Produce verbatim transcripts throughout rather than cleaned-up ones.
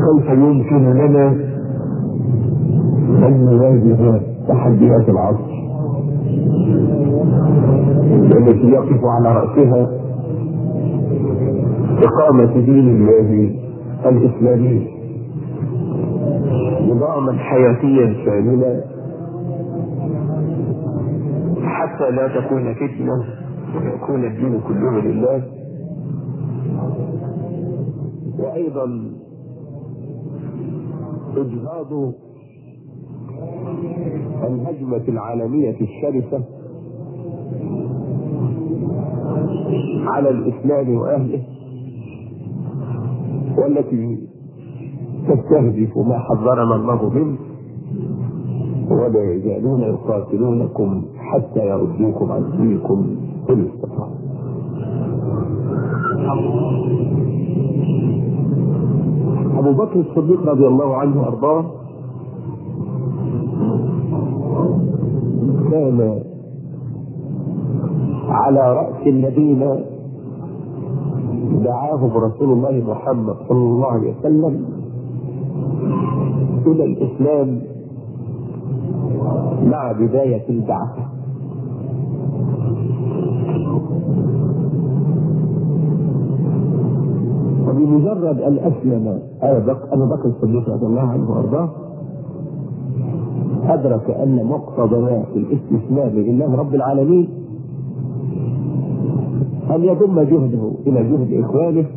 كيف يمكن لنا أن نواجه تحديات العصر التي يقف على رأسها إقامة دين الله الإسلامي نظاما حياتيا شاملا حتى لا تكون فتنة ويكون الدين كله لله. وأيضا إجهاض الهجمة العالمية الشرسة على الإسلام وأهله والتي تستهدف ما حذرنا الله منه، ولا يزالون يقاتلونكم حتى يردوكم عن دينكم إن استطاعوا. أبو بكر الصديق رضي الله عنه وأرضاه كان على رأس الذين دعاهم رسول الله محمد صلى الله عليه وسلم إلى الإسلام مع بداية البعثة. وبمجرد أن أسلم أبو بكر الصديق رضي الله عنه وأرضاه أدرك أن مقتضيات الاستسلام لله رب العالمين أن يضم جهده إلى جهد إخوانه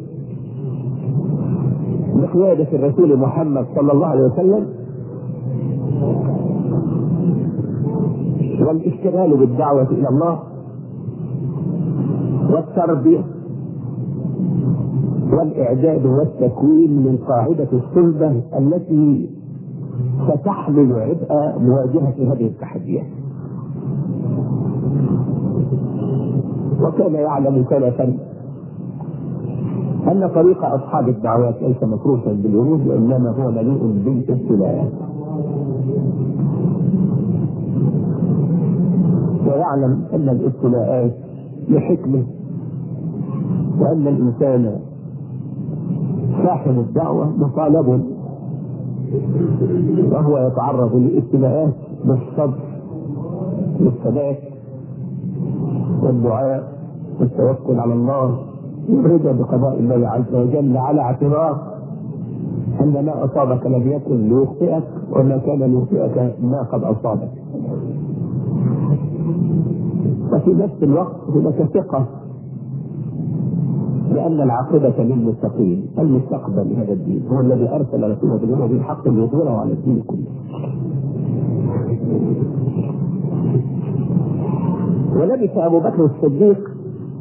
بقيادة الرسول محمد صلى الله عليه وسلم، والاشتغال بالدعوة إلى الله والتربية والإعداد والتكوين من قاعدة الصلبة التي ستحمل عبء مواجهة هذه التحديات. وكان يعلم سلفا أن طريق أصحاب الدعوات ليس مفروشا بالورود وإنما هو مليء بالابتلاءات، ويعلم أن الابتلاءات لحكمة، وأن الإنسان صاحب الدعوة مطالب وهو يتعرض للابتلاءات بالصبر والثبات والدعاء والتوكل على الله والرضا بقضاء الله عز وجل، على اعتراف أن ما أصابك لم يكن ليخطئك وما كان ليخطئك ما قد أصابك. وفي نفس الوقت هناك ثقة لأن العاقبة للمتقين، المستقبل لهذا الدين هو الذي أرسل رسوله بالهدى بالحق ليظهره على الدين كله. ولبث أبو بكر الصديق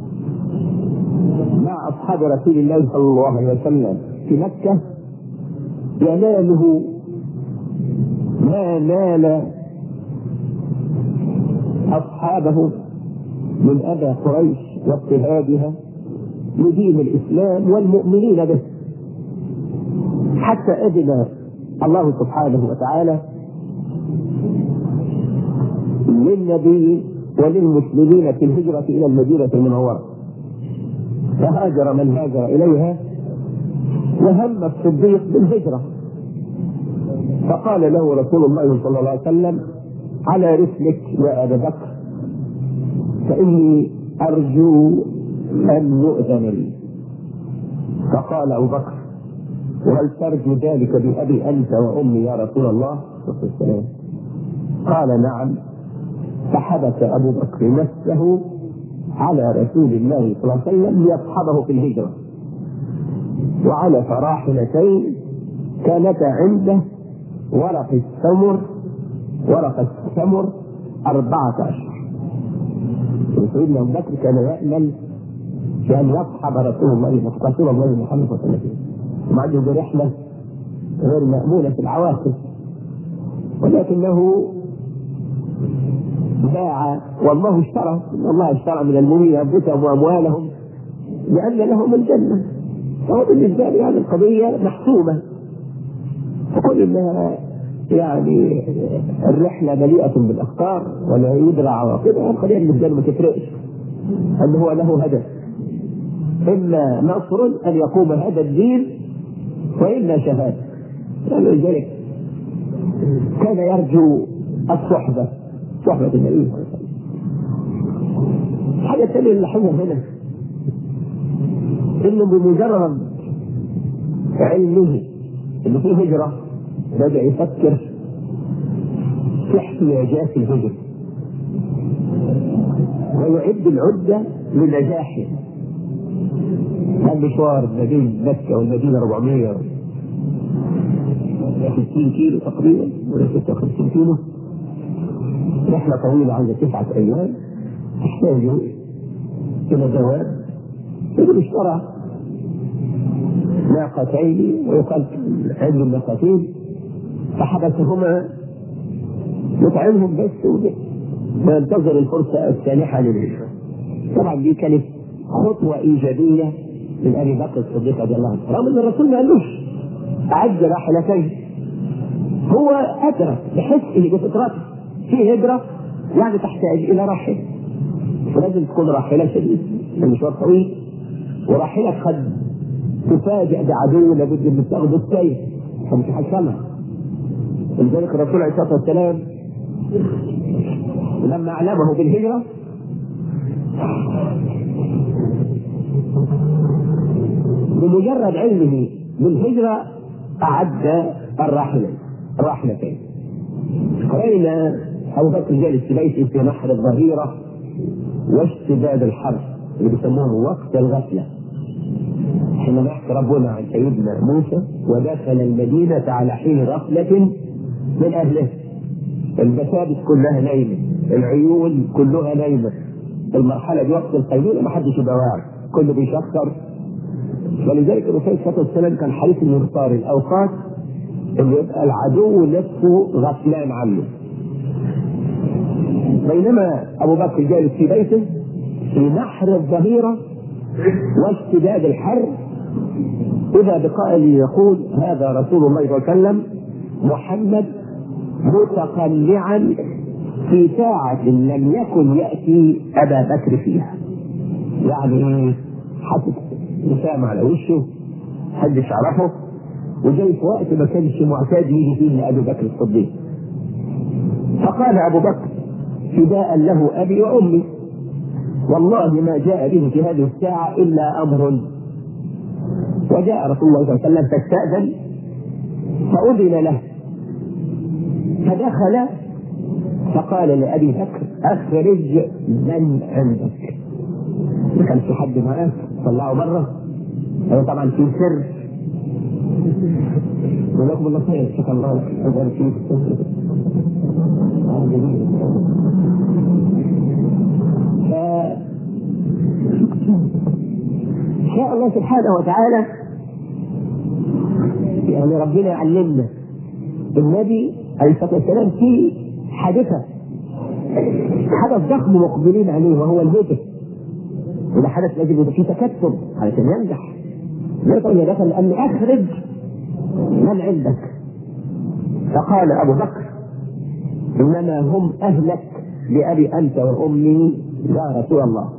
مع أصحاب رسول الله صلى الله عليه وسلم في مكة يناله ما نال أصحابه من أذى قريش واضطهادها لدين الإسلام والمؤمنين به، حتى أذن الله سبحانه وتعالى للنبي وللمسلمين في الهجرة إلى المدينة المنورة، فهاجر من هاجر إليها، وهم الصديق بالهجرة، فقال له رسول الله صلى الله عليه وسلم: على رسلك يا أبا بكر، فإني أرجو أن يؤذن لي. فقال أبو بكر: وهل ترجو ذلك بأبي أنت وأمي يا رسول الله؟ قال: نعم. فحبس أبو بكر نفسه على رسول الله صلى الله عليه وسلم ليصحبه في الهجرة، وعلى فراحلتين كانتا عنده ورق السمر ورق السمر أربعة أشهر. سيدنا أبو بكر كان يأمل بأن يصحب رسول الله رسول الله محمد صلى الله عليه وسلم، ومع عنده رحلة غير مأمونة في العواقب، ولكنه باع والله اشترى والله اشترى من المؤمنين أنفسهم وأموالهم لأن لهم الجنة. فهو بالنسبة لي هذه القضية محسومة، فقل إنها يعني الرحلة مليئة بالأخطار ولا يدرى عواقبها، القضية بالنسبة له ما تفرقش، أن هو له هدف، إما نصر أن يقوم هذا الدين وإما شهادة. ولذلك كان يرجو الصحبة، صحبة النبي صلى الله عليه وسلم. حاجة ثانية اللي حصل هنا إنه بمجرد علمه إنه في هجرة بدأ يفكر في احتياجات الهجرة ويعد العدة لنجاحه. كان مشوار ما بين مكة والمدينة أربعمائة وستين كيلو تقريبا ولا ستة وخمسين كيلو، رحلة طويلة عندها تسعة أيام، تحتاج إلى دواب. يقول اشترى ناقتين ويقال عند الناقتين فحبسهما يطعمهم بس وينتظر الفرصة السانحة للهجرة. طبعا دي كانت خطوة إيجابية من أبي بكر الصديق رضي الله عنه، رغم أن الرسول ما قالوش أعد راحلتين، هو أدرك بحس إن بفطرته في هجرة يعني تحتاج إلى راحلة، ولازم تكون راحلة شديدة، المشوار طويل وراحلة قد تفاجئ بعدو لابد من تاخذ السيف عشان تحكمها. ولذلك الرسول عليه الصلاة والسلام لما أعلمه بالهجرة بمجرد علمه بالهجرة أعد الراحلة الراحلتين. رأينا أبو بكر جالس في بيته في نحر الظهيرة واشتداد الحر اللي بيسموه وقت الغفلة، حينما يحكي ربنا عن سيدنا موسى ودخل المدينة على حين غفلة من أهله، المسابس كلها نايمة، العيون كلها نايمة، المرحلة دي وقت القيلولة ما حدش يبقى واعي، كله بيشخر. ولذلك الرسول صلى الله عليه وسلم كان حريص انه يختار الأوقات اللي يبقى العدو نفسه غفلان عنه. بينما أبو بكر جالس في بيته في نحر الظهيرة واشتداد الحر، إذا بقائل يقول هذا رسول الله صلى الله عليه وسلم محمد متقلعا في ساعة لم يكن يأتي أبا بكر فيها، يعني حاطط مسامة على وشه محدش يعرفه، وجاي في وقت ما كانش معتاد يجي فيه لأبي بكر الصديق. فقال أبو بكر فداء له أبي وأمي والله ما جاء به في هذه الساعة إلا أمر. وجاء رسول الله صلى الله عليه وسلم فاستأذن فأذن له فدخل فقال لأبي بكر أخرج من عندك. ما كان في حد معاه، طلعوا بره، هذا طبعا في سر. ولكم الله خير، شكرا الله أجل فيك. شاء الله سبحانه وتعالى يعني ربنا يعلمنا النبي عليه الصلاة والسلام في حادثة حدث ضخم مقبلين عليه وهو الهجرة، وده حدث لازم يبقى فيه تكتل علشان ينجح. يقول يا دخل أن أخرج من عندك. فقال أبو بكر إنما هم أهلك بأبي أنت وأمي يا رسول الله.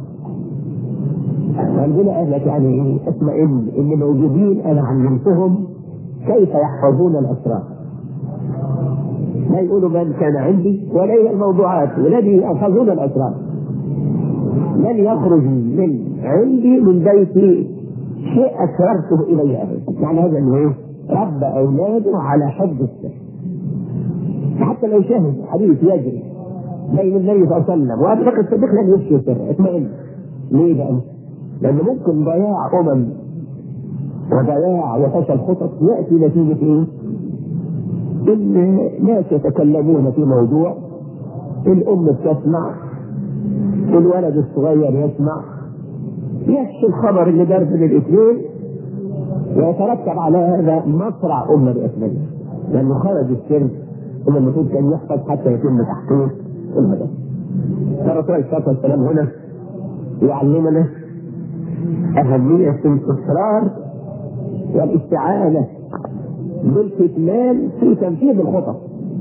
عندنا أهلك يعني اطمئن إن موجودين أنا علمتهم كيف يحفظون الأسرار، لا يقولوا من كان عندي ولا هي الموضوعات، والذي يحفظون الأسرار لن يخرج من عندي من بيتي شيء أسررته إلي أبدا. يعني هذا اللي رب أولاده على حفظ السر، حتى لو شاهد حديث يجري بين النبي صلى الله عليه وسلم وأبي بكر الصديق لن يفشي سر. اطمئن. ليه بقى؟ لأنه ممكن ضياع أمم وضياع وفشل خطط يأتي نتيجة إيه؟ إن ناس يتكلمون في موضوع، الأم بتسمع، الولد الصغير يسمع، يكشف الخبر اللي دار بين الاثنين ويترتب على هذا مصرع أمة بأسمائها، لأنه خرج السر اللي المفروض كان يحفظ حتى يتم تحقيق الهدف. الرسول عليه الصلاة والسلام هنا يعلمنا أهمية الإصرار والاستعانة بالكتمان في تنفيذ الخطط.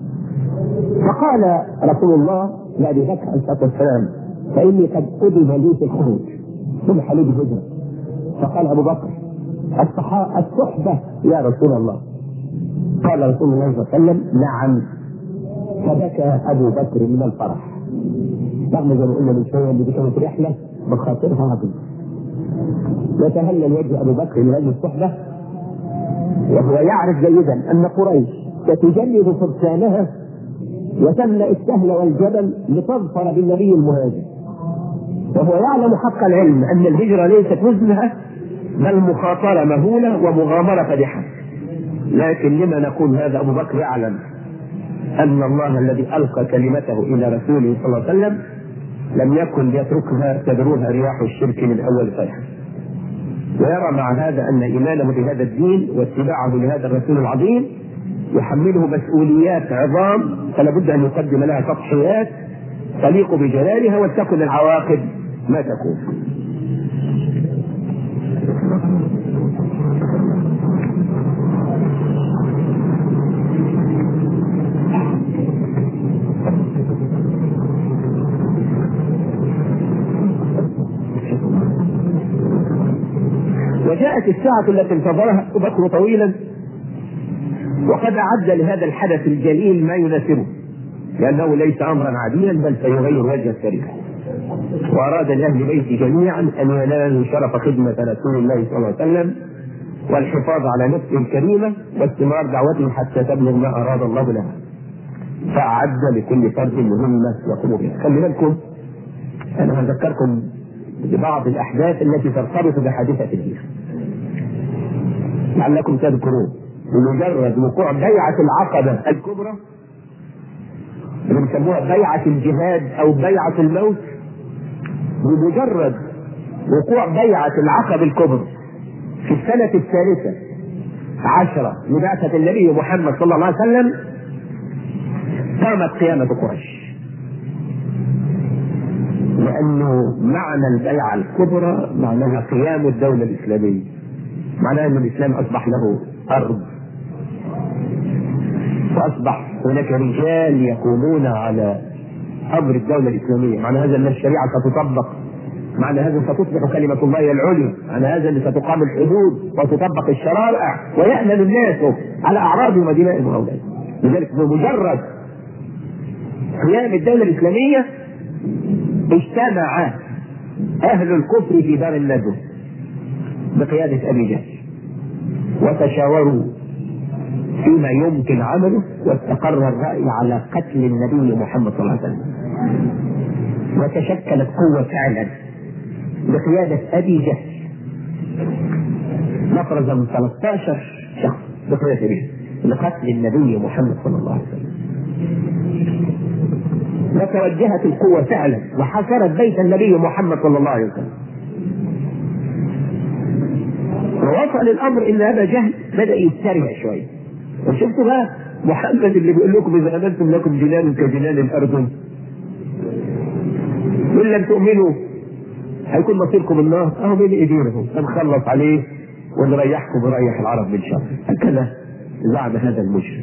فقال رسول الله لأبي بكر عليه الصلاة والسلام فإني قد أذن لي في الخروج ثم حليب الهجرة. فقال أبو بكر الصحبة يا رسول الله، قال رسول الله صلى الله عليه وسلم: نعم. فبكى ابو بكر من الفرح، رغم زي ما قلنا من شويه ان دي كانت رحله بخاطرها عظيم. يتهلل وجه ابو بكر من هذه الصحبه وهو يعرف جيدا ان قريش ستجلد فرسانها وتملا السهل والجبل لتظفر بالنبي المهاجر، وهو يعلم حق العلم ان الهجره ليست وزنها بل مخاطره مهوله ومغامره فادحه. لكن لما نقول هذا؟ ابو بكر يعلم ان الله الذي القى كلمته الى رسوله صلى الله عليه وسلم لم يكن يتركها تدروها رياح الشرك من اول صيحه، ويرى مع هذا ان ايمانه بهذا الدين واتباعه لهذا الرسول العظيم يحمله مسؤوليات عظام، فلا بد ان يقدم لها تضحيات تليق بجلالها ولتكن العواقب ما تكون. وجاءت الساعة التي انتظرها أبو بكر طويلا، وقد أعد لهذا الحدث الجليل ما يناسبه، لأنه ليس أمرا عاديا بل سيغير وجه التاريخ. وأراد لأهل بيته جميعا أن ينالوا شرف خدمة رسول الله صلى الله عليه وسلم والحفاظ على نفسه الكريمة واستمرار دعوته حتى تبلغ ما أراد الله لها، فأعد لكل فرد مهمة يقوم بها. خلي بالكم، أنا هذكركم ببعض الأحداث التي ترتبط بحادثة الهجرة لعلكم تذكرون. بمجرد وقوع بيعة العقبة الكبرى اللي بيسموها بيعة الجهاد أو بيعة الموت، بمجرد وقوع بيعة العقبة الكبرى في السنة الثالثة عشرة لبعثة النبي محمد صلى الله عليه وسلم قامت قيامة قريش، لأنه معنى البيعة الكبرى معناها قيام الدولة الإسلامية، معناها أن الإسلام أصبح له أرض، وأصبح هناك رجال يقومون على أمر الدولة الإسلامية. معنى هذا أن الشريعة ستطبق، معنى هذا ستصبح كلمة الله العليا، معنى هذا أن ستقام الحدود وتطبق الشرائع ويأمن الناس على أعراضهم ودمائهم وأولادهم. لذلك بمجرد قيام الدولة الإسلامية اجتمع أهل الكفر في دار الندوة بقيادة أبي جهل وتشاوروا فيما يمكن عمله، واستقر الرأي على قتل النبي محمد صلى الله عليه وسلم. وتشكلت قوة فعلا بقيادة أبي جهل مفرزة من ثلاثة عشر شخص بقيادة أبي جهل لقتل النبي محمد صلى الله عليه وسلم. وتوجهت القوة فعلا وحصرت بيت النبي محمد صلى الله عليه وسلم. ووصل الأمر إن أبا جهل بدأ يتسرع شوية. وشفتوا بقى محمد اللي بيقول لكم إذا آمنتم لكم جنان كجنان الأرض وإن لم تؤمنوا هيكون مصيركم النار، أهو بين إيدينا هنخلص عليه ونريحكم ونريح العرب من شر. هكذا زعم هذا المشرك.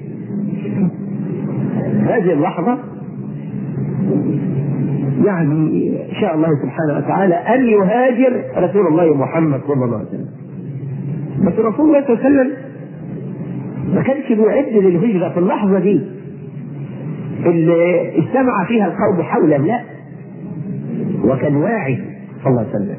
هذه اللحظة يعني إن شاء الله سبحانه وتعالى أن يهاجر رسول الله محمد صلى الله عليه وسلم. بس رسول الله صلى الله عليه وسلم ما كانش بيعد للهجرة في اللحظة دي اللي اجتمع فيها القوم حوله، لا، وكان واعي صلى الله عليه وسلم،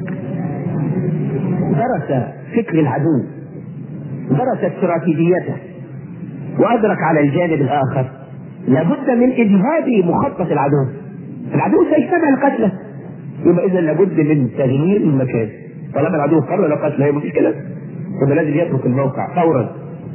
درس فكر العدو، درس استراتيجيته، وأدرك على الجانب الآخر لابد من إجهاد مخطط العدو. العدو سيجتمع لقتله، يبقى إذا لابد من تغيير المكان. طالما العدو قرر لقتله هي مشكلة، يبقى لازم يترك الموقع فورا.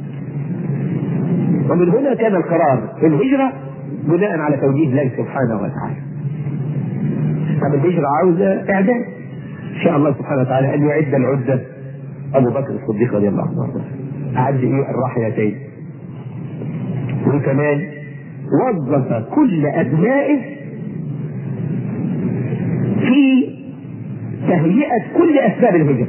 ومن هنا كان القرار في الهجرة بناء على توجيه الله سبحانه وتعالى. طب الهجرة عاوزة إعداد، إن شاء الله سبحانه وتعالى أن يعد العدة أبو بكر الصديق رضي الله عنه. أعد إيه؟ الراحلتين. وكمان وظف كل أبنائه في تهيئة كل أسباب الهجرة،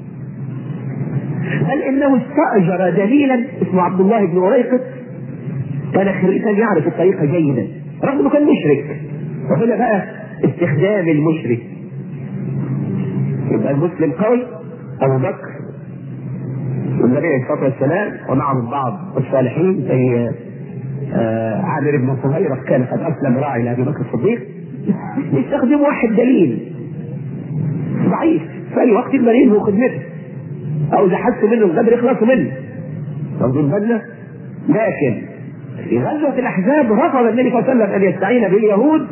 بل إنه استأجر دليلا اسمه عبد الله بن أريقط، كان كان يعرف الطريقة جيدا رغم أنه كان مشرك. وهنا بقى استخدام المشرك. يبقى المسلم قوي أبو بكر والنبي عليه الصلاه والسلام ومعهم بعض الصالحين زي عامر بن فهيرة كان قد اسلم راعي لابي بكر الصديق، يستخدم واحد دليل ضعيف في اي وقت المريض هو خدمته، او اذا حسوا منه الغدر يخلصوا منه. واخدين بالنا؟ لكن في غزوه الاحزاب رفض النبي صلى الله عليه وسلم ان يستعين باليهود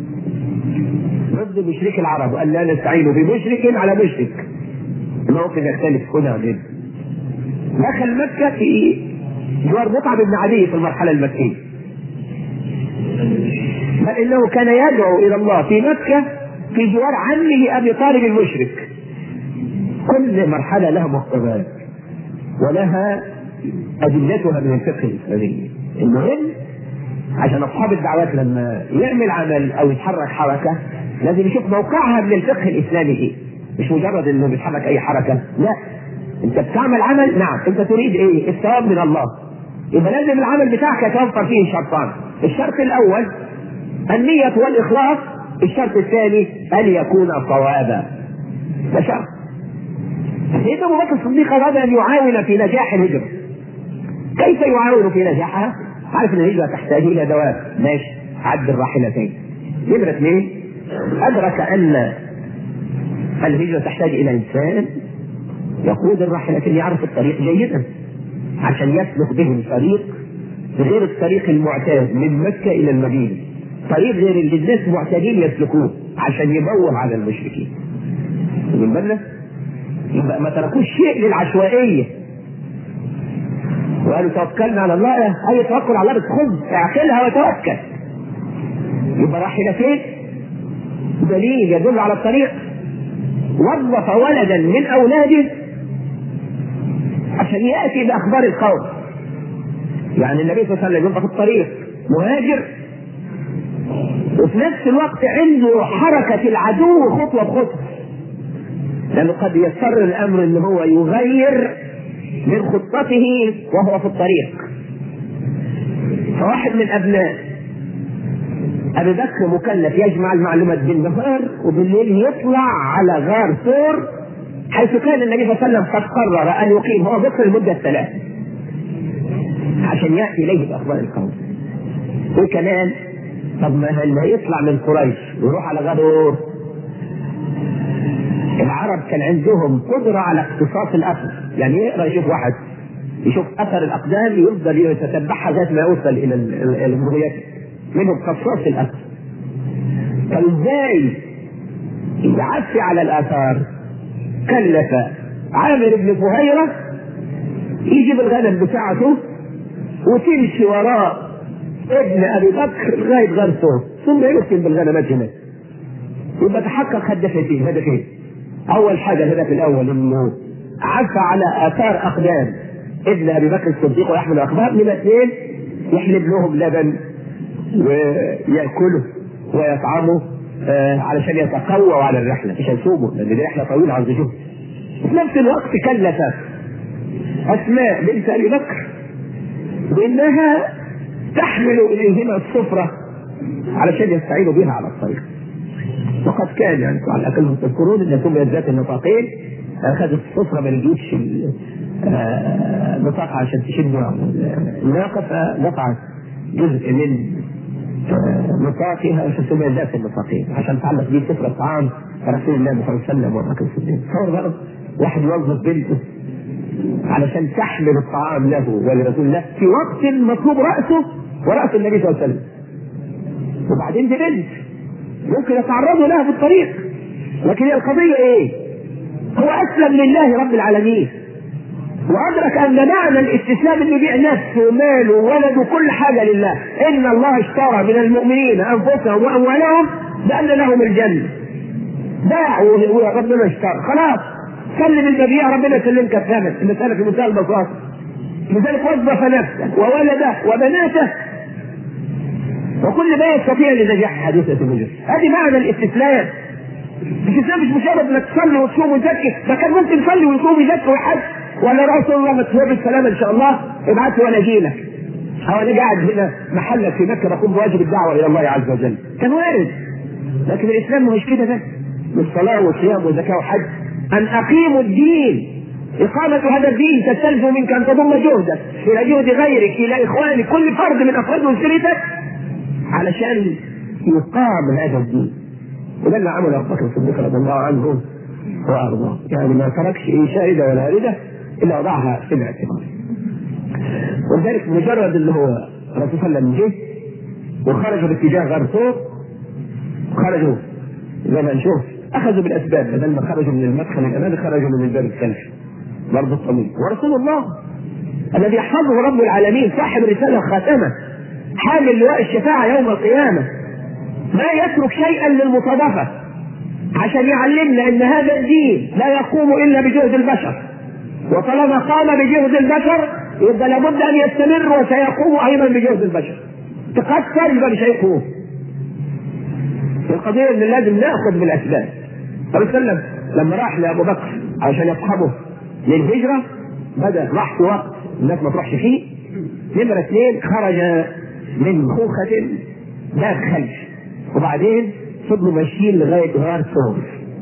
ضد مشرك العرب، وان لا نستعين بمشرك على مشرك. الموقف يختلف هنا وهنا. دخل مكه في جوار مصعب بن عدي في المرحله المكيه، بل انه كان يدعو الى الله في مكه في جوار عمه ابي طالب المشرك. كل مرحله لها مقتضيات ولها ادلتها من الفقه الاسلامي. المهم عشان اصحاب الدعوات لما يعمل عمل او يتحرك حركه لازم يشوف موقعها من الفقه الاسلامي ايه، مش مجرد انه بيتحرك اي حركه، لا، انت بتعمل عمل، نعم انت تريد ايه؟ الثواب من الله، يبقى لازم العمل بتاعك يتوفر فيه شرطان. الشرط الاول النية والاخلاص، الشرط الثاني ان يكون صوابا. ده شرط. سيدنا ابو بكر الصديق اراد ان يعاون في نجاح الهجرة. كيف يعاون في نجاحها؟ عارف ان الهجرة تحتاج الى دواب، ماشي، عد الراحلتين. نمرة اثنين ادرك ان الهجرة تحتاج الى انسان يقود الراحلتين، يعرف الطريق جيدا عشان يسلك به الطريق غير الطريق المعتاد من مكة إلى المدينة، طريق غير اللي الناس معتادين يسلكوه عشان يبوظ على المشركين. من بالنا؟ يبقى ما تركوش شيء للعشوائية وقالوا توكلنا على الله. أي توكل على الله بتخذ اعقلها وتوكل. يبقى راحلتين دليل يدل على الطريق. وظف ولدا من أولاده عشان يأتي بأخبار القوم. يعني النبي صلى الله عليه وسلم يبقى في الطريق مهاجر، وفي نفس الوقت عنده حركة العدو خطوة بخطوة، لأنه قد يضطر الأمر أن هو يغير من خطته وهو في الطريق. فواحد من أبناء أبي بكر مكلف يجمع المعلومات بالنهار، وبالليل يطلع على غار ثور حيث كان النبي صلى الله عليه وسلم قد قرر أن يقيم هو بكر لمدة ثلاث عشان يأتي إليه بأخبار القوم. وكمان طب ما يطلع من قريش ويروح على غار ثور. العرب كان عندهم قدرة على اقتصاص الأثر، يعني يقرأ يشوف واحد يشوف أثر الأقدام يفضل يتتبعها لغاية ما يوصل إلى المرويات، منهم قصاص الأثر. فإزاي يعفي على الآثار؟ كلف عامر بن فهيرة يجيب الغنم بتاعته وتمشي وراء ابن أبي بكر لغاية غار ثور، ثم يرسل بالغنمات هناك. يبقى تحقق هدفين هدفين. أول حاجة الهدف الأول إنه عفى على آثار أقدام ابن أبي بكر الصديق ويحمل أخبار. نمرة اثنين يحلب لهم لبن ويأكله ويطعمه آه علشان يتقووا على الرحلة، مش هيصوموا لأن دي رحلة طويلة عن جهد. في نفس الوقت كلف أسماء بنت أبي بكر بأنها تحمل إليهما السفرة علشان يستعينوا بها على الطريق. وقد كان يعني على الأقل تذكرون أن سميت ذات النطاقين، أخذت السفرة من الجيوش النطاق عشان تشد الناقة، فقطعت جزء من نطاقها فسميت ذات النطاقين عشان تعلق به سفرة طعام رسول الله صلى الله عليه وسلم وبركة الصديق. تصور بقى واحد يوظف بنته علشان تحمل الطعام له ولرسول الله في وقت مطلوب رأسه ورأس النبي صلى الله عليه وسلم، وبعدين دي بنت ممكن يتعرضوا لها في الطريق. لكن هي القضية ايه؟ هو أسلم لله رب العالمين، وأدرك أن معنى الاستسلام انه يبيع نفسه وماله وولده وكل حاجة لله. إن الله اشترى من المؤمنين أنفسهم وأموالهم بأن لهم الجنة. باع وربنا اشترى، خلاص سلم المبيع ربنا يسلمك الثمن. المسألة في منتهى البساطة. لذلك وظف نفسه وولده وبناته وكل ما يستطيع لنجاح حدوثة الوجود. هذه معنى الاستسلام. الاستسلام مش مجرد انك تصلي وتصوم وتزكي، ده كان ممكن يصلي ويصوم ويزكي ويحج ولا رسول الله ما تسوي بالسلامة ان شاء الله ابعثه وانا اجي لك، او انا قاعد هنا محلك في مكة بقوم بواجب الدعوة الى الله عز وجل. كان وارد. لكن الاسلام مش كده، ده بالصلاة وصيام وزكاة وحج. ان اقيموا الدين إقامة هذا الدين تستلزم منك أن تضم جهدك إلى جهد غيرك، إلى إخوانك، كل فرد من أفراد أسرتك، علشان يقام هذا الدين. وده اللي عمل أبو بكر الصديق رضي الله عنه وأرضاه، يعني ما تركش إيه شاهدة ولا واردة إلا وضعها في الاعتبار. ولذلك مجرد اللي هو الرسول صلى الله عليه وسلم جه وخرجوا باتجاه غار ثور، خرجوا زي ما نشوف أخذوا بالأسباب، بدل ما خرجوا من المدخل الأمامي خرجوا من الباب الخلفي برضه الطويل. ورسول الله الذي يحفظه رب العالمين صاحب الرسالة الخاتمة حامل لواء الشفاعة يوم القيامة ما يترك شيئا للمصادفة عشان يعلمنا ان هذا الدين لا يقوم الا بجهد البشر، وطالما قام بجهد البشر يبقى لابد ان يستمر وسيقوم ايضا بجهد البشر. تقصر يبقى مش هيقوم. القضية ان لازم ناخذ بالاسباب. الرسول صلى الله عليه وسلم لما راح لابو بكر عشان يصحبه للهجرة بدأ راح في وقت الناس ما تروحش فيه. نمرة اثنين خرج من خوخة باب خلف، وبعدين فضلوا ماشيين لغاية غار ثور.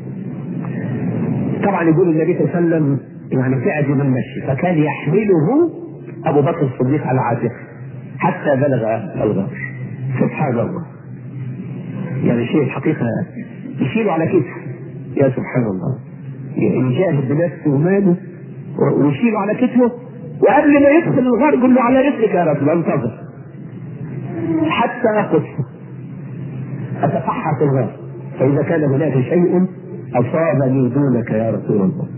طبعا يقول النبي صلى الله عليه وسلم يعني تعجب المشي، فكان يحمله ابو بكر الصديق على عاتقه حتى بلغ الغار. سبحان الله، يعني شيء الحقيقة يشيله على كتفه، يا سبحان الله، يجاهد بنفسه وماله ويشيله على كتفه، وقبل ما يدخل الغار يقول له على رسلك يا رسول انتظر حتى أقصه أتفحص الغار، فإذا كان هناك شيء أصابني دونك يا رسول الله.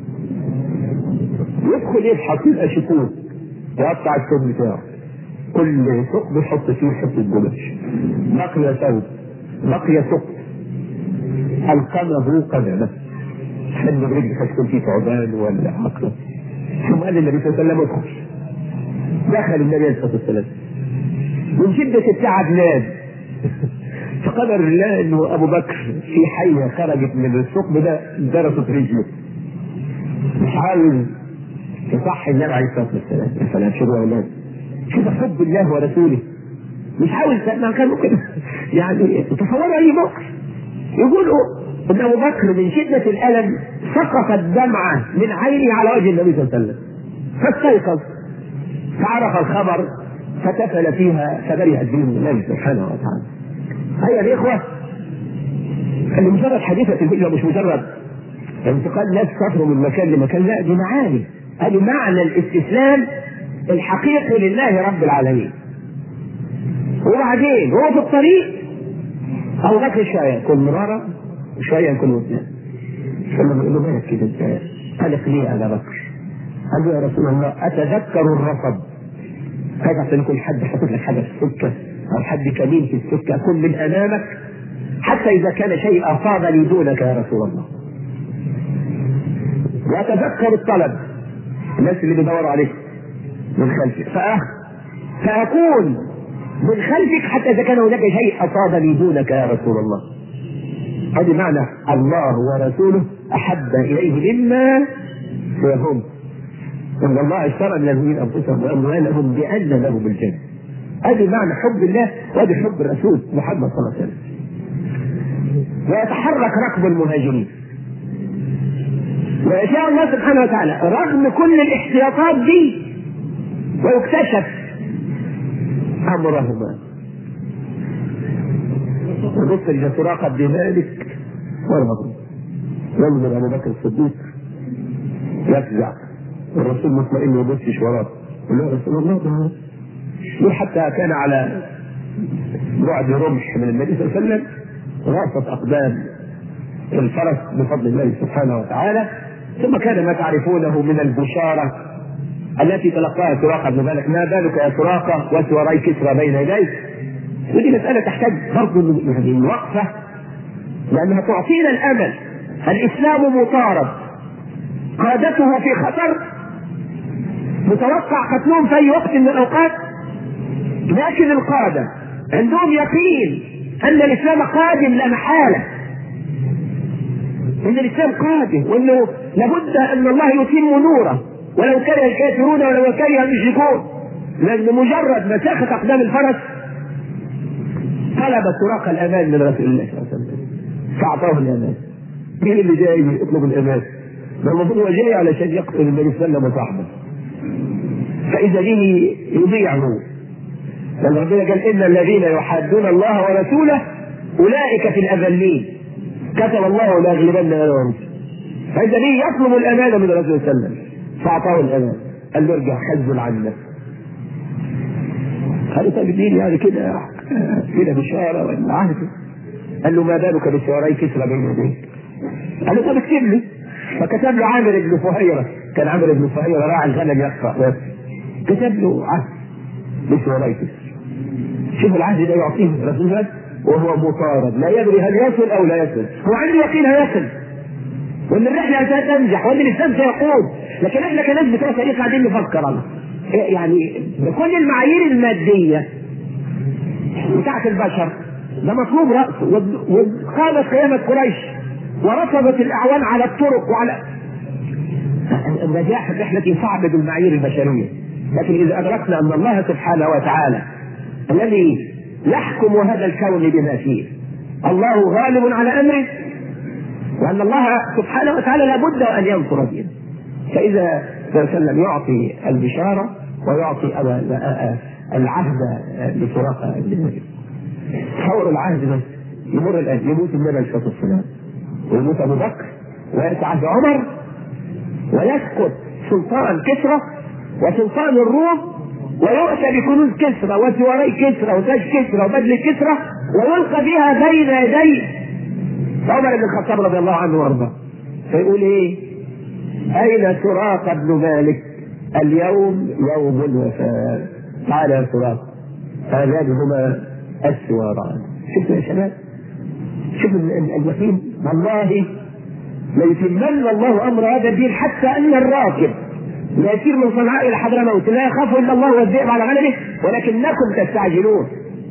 يدخل يبحث يبقى شكوك يقطع الثوب بتاعه، كل ثقب يحط فيه حته جمش، بقي ثوب بقي ثقب القمه قدمه حل رجل تكون فيه ثعبان ولا عقرب. ثم قال النبي صلى الله عليه وسلم ادخل. دخل النبي عليه الصلاه والسلام من شده التعب نام. فقدر الله انه ابو بكر في حيه خرجت من الثقب ده درست رجله، مش عاوز يصحي النبي عليه الصلاه والسلام. يا سلام شو اولاد، شو حب الله ورسوله، مش عاوز ما كانوا كده يعني. تصوروا اي بكر يقولوا ان ابو بكر من شده الالم سقطت دمعه من عينه على وجه النبي صلى الله عليه وسلم، فاستيقظ فعرف الخبر فتفل فيها فبرئ الدين الله سبحانه وتعالى. هيا يا اخوه، اللي مجرد حديثه الهجره مش مجرد انتقال ناس سافروا من مكان لمكان، لا دي معاني، هذه معنى الاستسلام الحقيقي لله رب العالمين. وبعدين هو في الطريق ابو بكر شويه يكون مراره وشويه يكون وثنان، فلما يقول له مالك كده انت قلق ليه على بكر؟ قال له يا رسول الله اتذكر الرصد، هذا عشان يكون حد حاطط لك حاجه في السكه او حد كمين في السكه اكون من امامك حتى اذا كان شيء اصابني دونك يا رسول الله. واتذكر الطلب، الناس اللي بيدوروا عليك من خلفك، فأخ فاكون من خلفك حتى اذا كان هناك شيء اصابني دونك يا رسول الله. هذا معنى الله ورسوله احب اليه مما سواهم، ان الله اشترى من المؤمنين انفسهم واموالهم بان لهم الجنه. هذا معنى حب الله وهذا حب الرسول محمد صلى الله عليه وسلم. ويتحرك ركب المهاجرين ويشاء الله سبحانه وتعالى رغم كل الاحتياطات دي ويكتشف امرهما. وبص الى سراقه بن مالك ورمضان، ينظر ابو بكر الصديق يفزع، الرسول مطمئن ما يبصش وراه، يقول له يا رسول الله ده حتى كان على بعد رمح من النبي صلى الله عليه وسلم غاصت اقدام الفرس بفضل الله سبحانه وتعالى. ثم كان ما تعرفونه من البشاره التي تلقاها سراقه بن مالك، ما بالك يا سراقه وسواري كسرى بين يديك. ودي مساله تحتاج برضه يعني وقفه لانها تعطينا الامل. الاسلام مطارد، قادته في خطر متوقع قتلهم في اي وقت من الاوقات، لكن القاده عندهم يقين ان الاسلام قادم لا محاله، ان الاسلام قادم وانه لابد ان الله يتم نوره ولو كره الكافرون ولو كره المشركون. لان مجرد ما ساخت اقدام الفرس طلب سراقه الامان من رسول الله صلى الله عليه وسلم فاعطاه الامان. مين اللي جاي يطلب الامان؟ ده المفروض هو جاي علشان يقتل النبي صلى الله عليه وسلم وصاحبه، فإذا به يضيع نور. لأن ربنا قال إن الذين يحادون الله ورسوله أولئك في الأذلين كتب الله لأغلبن أنا ورسله. فإذا به يطلب الأمانة من الرسول صلى الله عليه وسلم فأعطاه الأمانة، قال له ارجع خذل عنك. قال طيب اديني يعني كده كده بشارة ولا عهد. قال له ما بالك بشاري كسرى بين يديك؟ قال له طب اكتب لي. فكتب له عامر بن فهيرة، كان عامر بن فهيرة راعي الغنم يقطع، كتب له عهد بشاري كسرى. شوف العهد ده يعطيه الرسول الله وهو مطارد لا يدري هل يصل او لا يصل. هو عنده يقين هيصل وان الرحله ستنجح وان الاسلام سيقود، لكن احنا كناس بتوع فريق قاعدين نفكر عنه يعني بكل المعايير الماديه بتاعت البشر ده مطلوب راسه. وقامت قيامه قريش ورفضت الاعوان على الطرق وعلى النجاح الرحله صعب بالمعايير البشريه، لكن اذا ادركنا ان الله سبحانه وتعالى الذي يحكم هذا الكون بما فيه الله غالب على امره، وان الله سبحانه وتعالى لابد ان ينصر دينه، فاذا صلى الله عليه وسلم يعطي البشاره ويعطي العهد لسراقه بن مالك. تصور العهد ده يمر الان، يموت النبي عليه الصلاه والسلام ويموت ابو بكر وياتي عهد عمر ويسقط سلطان كسرى وسلطان الروم ويؤتى بكنوز كسرى وسواري كسرى وتاج كسرى وبدل كسرى ويلقى بها بين يدي عمر بن الخطاب رضي الله عنه وارضاه. فيقول ايه؟ اين سراقه بن مالك؟ اليوم يوم الوفاء. تعال يا سراقه، هذان هما السواران. شوفوا يا شباب، شوفوا اليقين والله ليتمن الله امر هذا الدين حتى ان الراكب لا يسير من صنعاء الى حضرموت لا يخاف الا الله والذئب على غنمه ولكنكم تستعجلون.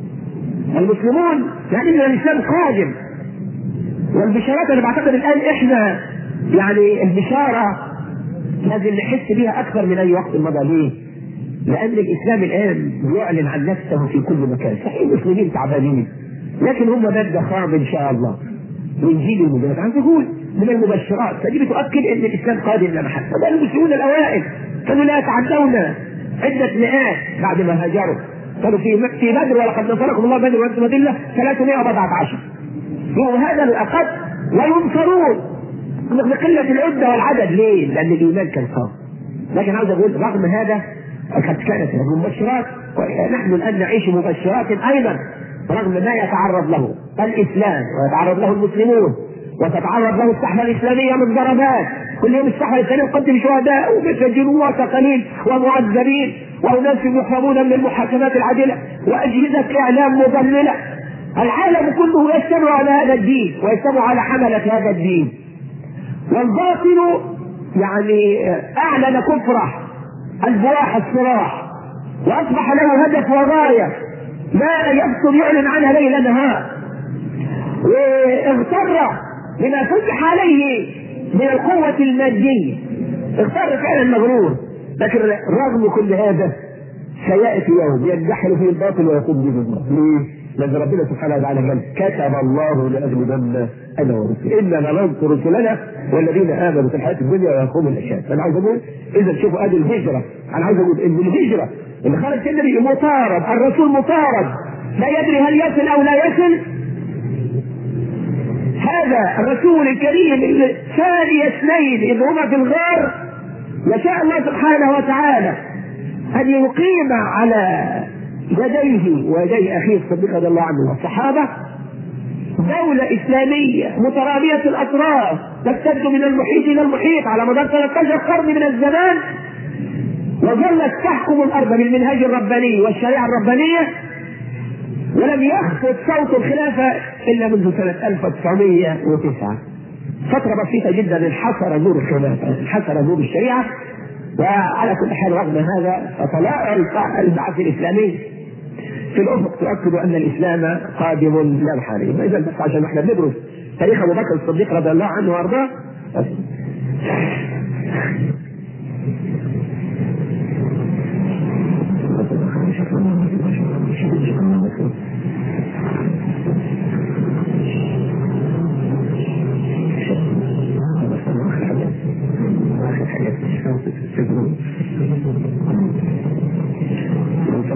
المسلمون يعني ان الاسلام قادم، والبشارات انا بعتقد الان احنا يعني البشاره لازم نحس بها اكثر من اي وقت مضى. ليه؟ لان الاسلام الان يعلن عن نفسه في كل مكان. صحيح المسلمين تعبانين لكن هم ماده خام ان شاء الله. وانجيل المبشرات عايز اقول من المبشرات فدي بتؤكد ان الاسلام قادم لا محل. فده المسلمون الاوائل كانوا لا يتعدون عده مئات بعد ما هاجروا، كانوا في في بدر ولقد نصركم الله بدر وانتم اذله ثلاثمائة وبضعة عشر، وهذا الاقل وينصرون بقله العده والعدد. ليه؟ لان الايمان كان قوي. لكن عاوز اقول رغم هذا قد كانت المبشرات ونحن الان نعيش مبشرات ايضا رغم ما يتعرض له الاسلام ويتعرض له المسلمون وتتعرض له الصحوه الاسلاميه من ضربات. كل يوم الصحوه الاسلاميه تقدم شهداء ومسجنين وثقلين ومعذبين واناس يحرمون من المحاكمات العادله واجهزه اعلام مضلله. العالم كله يجتمع على هذا الدين ويجتمع على حمله هذا الدين، والباطل يعني اعلن كفره البواح الصراح واصبح له هدف وغايه لا يبطل يعلن عنها ليل نهار، واغتر بما فتح عليه من القوة المادية، اغتر فعلا مغرور. لكن رغم كل هذا سيأتي يوم ينجحل فيه الباطل ويقوم به الله. ليه؟ لأن ربنا سبحانه وتعالى قال كتب الله لأغلبن أنا ورسلي إنا لننصر رسلنا والذين آمنوا في الحياة الدنيا ويقوم الأشهاد. أنا عايز أقول إذا شوفوا هذه الهجرة، أنا عايز أقول إن الهجرة اللي خرج النبي مطارد، الرسول مطارد لا يدري هل يصل أو لا يصل. هذا الرسول الكريم اللي ثاني اثنين إذ هما في الغار يشاء الله سبحانه وتعالى أن يقيم على يديه ويدي أخيه الصديق رضي الله عنه والصحابة دولة إسلامية مترامية الأطراف تمتد من المحيط إلى المحيط على مدار ثلاثة عشر قرن من الزمان، وظلت تحكم الأرض بالمنهج الرباني والشريعة الربانية، ولم يخفض صوت الخلافة إلا منذ سنة ألف وتسعمائة وتسعة. فترة بسيطة جدا انحصر نور الخلافة، انحصر نور الشريعة. وعلى كل حال رغم هذا فطلائع البعث الإسلامي في الأفق تؤكد أن الإسلام قادم لا محالة. إذا بس عشان احنا بندرس تاريخ أبو بكر الصديق رضي الله عنه وأرضاه.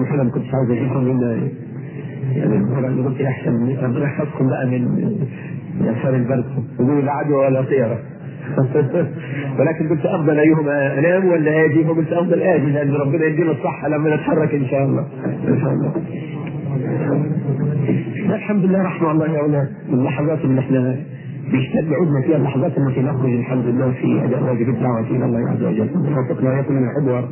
كان كده ما كنتش عاوز اجيبهم من يعني قلت احسن ربنا يحفظكم بقى من يسار البرد يقولوا لا عدوى ولا طيره ولكن قلت افضل ايهما انام ولا اجي؟ فقلت افضل اجي لان ربنا يدينا الصحه لما نتحرك ان شاء الله. ان شاء الله. الحمد لله رحمه الله يا اولاد من اللحظات اللي احنا بيشتد عودنا فيها اللحظات التي نخرج الحمد لله في اداء واجب الدعوه الى الله عز وجل. وفقنا ويكون من الحب.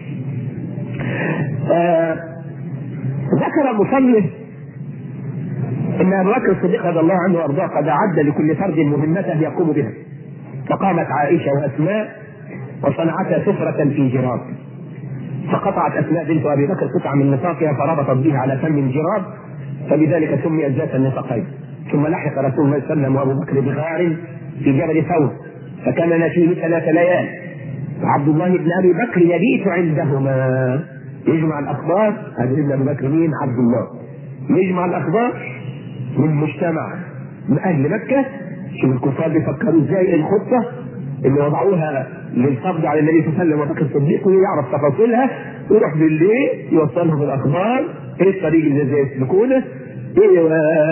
آه ذكر المصنف ان ابو بكر الصديق رضي الله عنه وارضاه قد اعد لكل فرد مهمته يقوم بها، فقامت عائشه واسماء وصنعتا سفره في جراب، فقطعت اسماء بنت ابي بكر قطعه من نطاقها فربطت به على فم الجراب، فبذلك سميت ذات النطاقين. ثم لحق رسول الله صلى الله عليه وسلم وابو بكر بغار في جبل ثور، فكان نشيه ثلاث ليال، وعبد الله بن ابي بكر يبيت عندهما يجمع الاخبار. هذا ابن ابي بكر مين؟ عبد الله. يجمع الاخبار من مجتمع من اهل مكه. شوف الكفار بيفكروا ازاي الخطه اللي وضعوها للقبض على النبي صلى الله عليه وسلم وبكر الصديق، ويعرف تفاصيلها ويروح بالليل يوصلهم بالاخبار، ايه الطريق اللي زي يسلكونه، ايه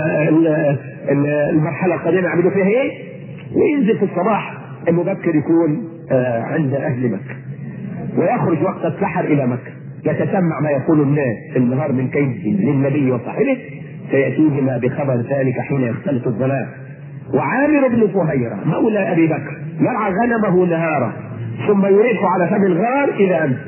المرحله القادمه يعملوا فيها ايه، وينزل في الصباح المبكر يكون عند اهل مكه، ويخرج وقت السحر الى مكه يتسمع ما يقول الناس في النهار من كيد للنبي وصاحبه، فياتيهما بخبر ذلك حين يختلط الظلام. وعامر بن فهيرة مولى ابي بكر يرعى غنمه نهارا ثم يريح على فم الغار الى امس،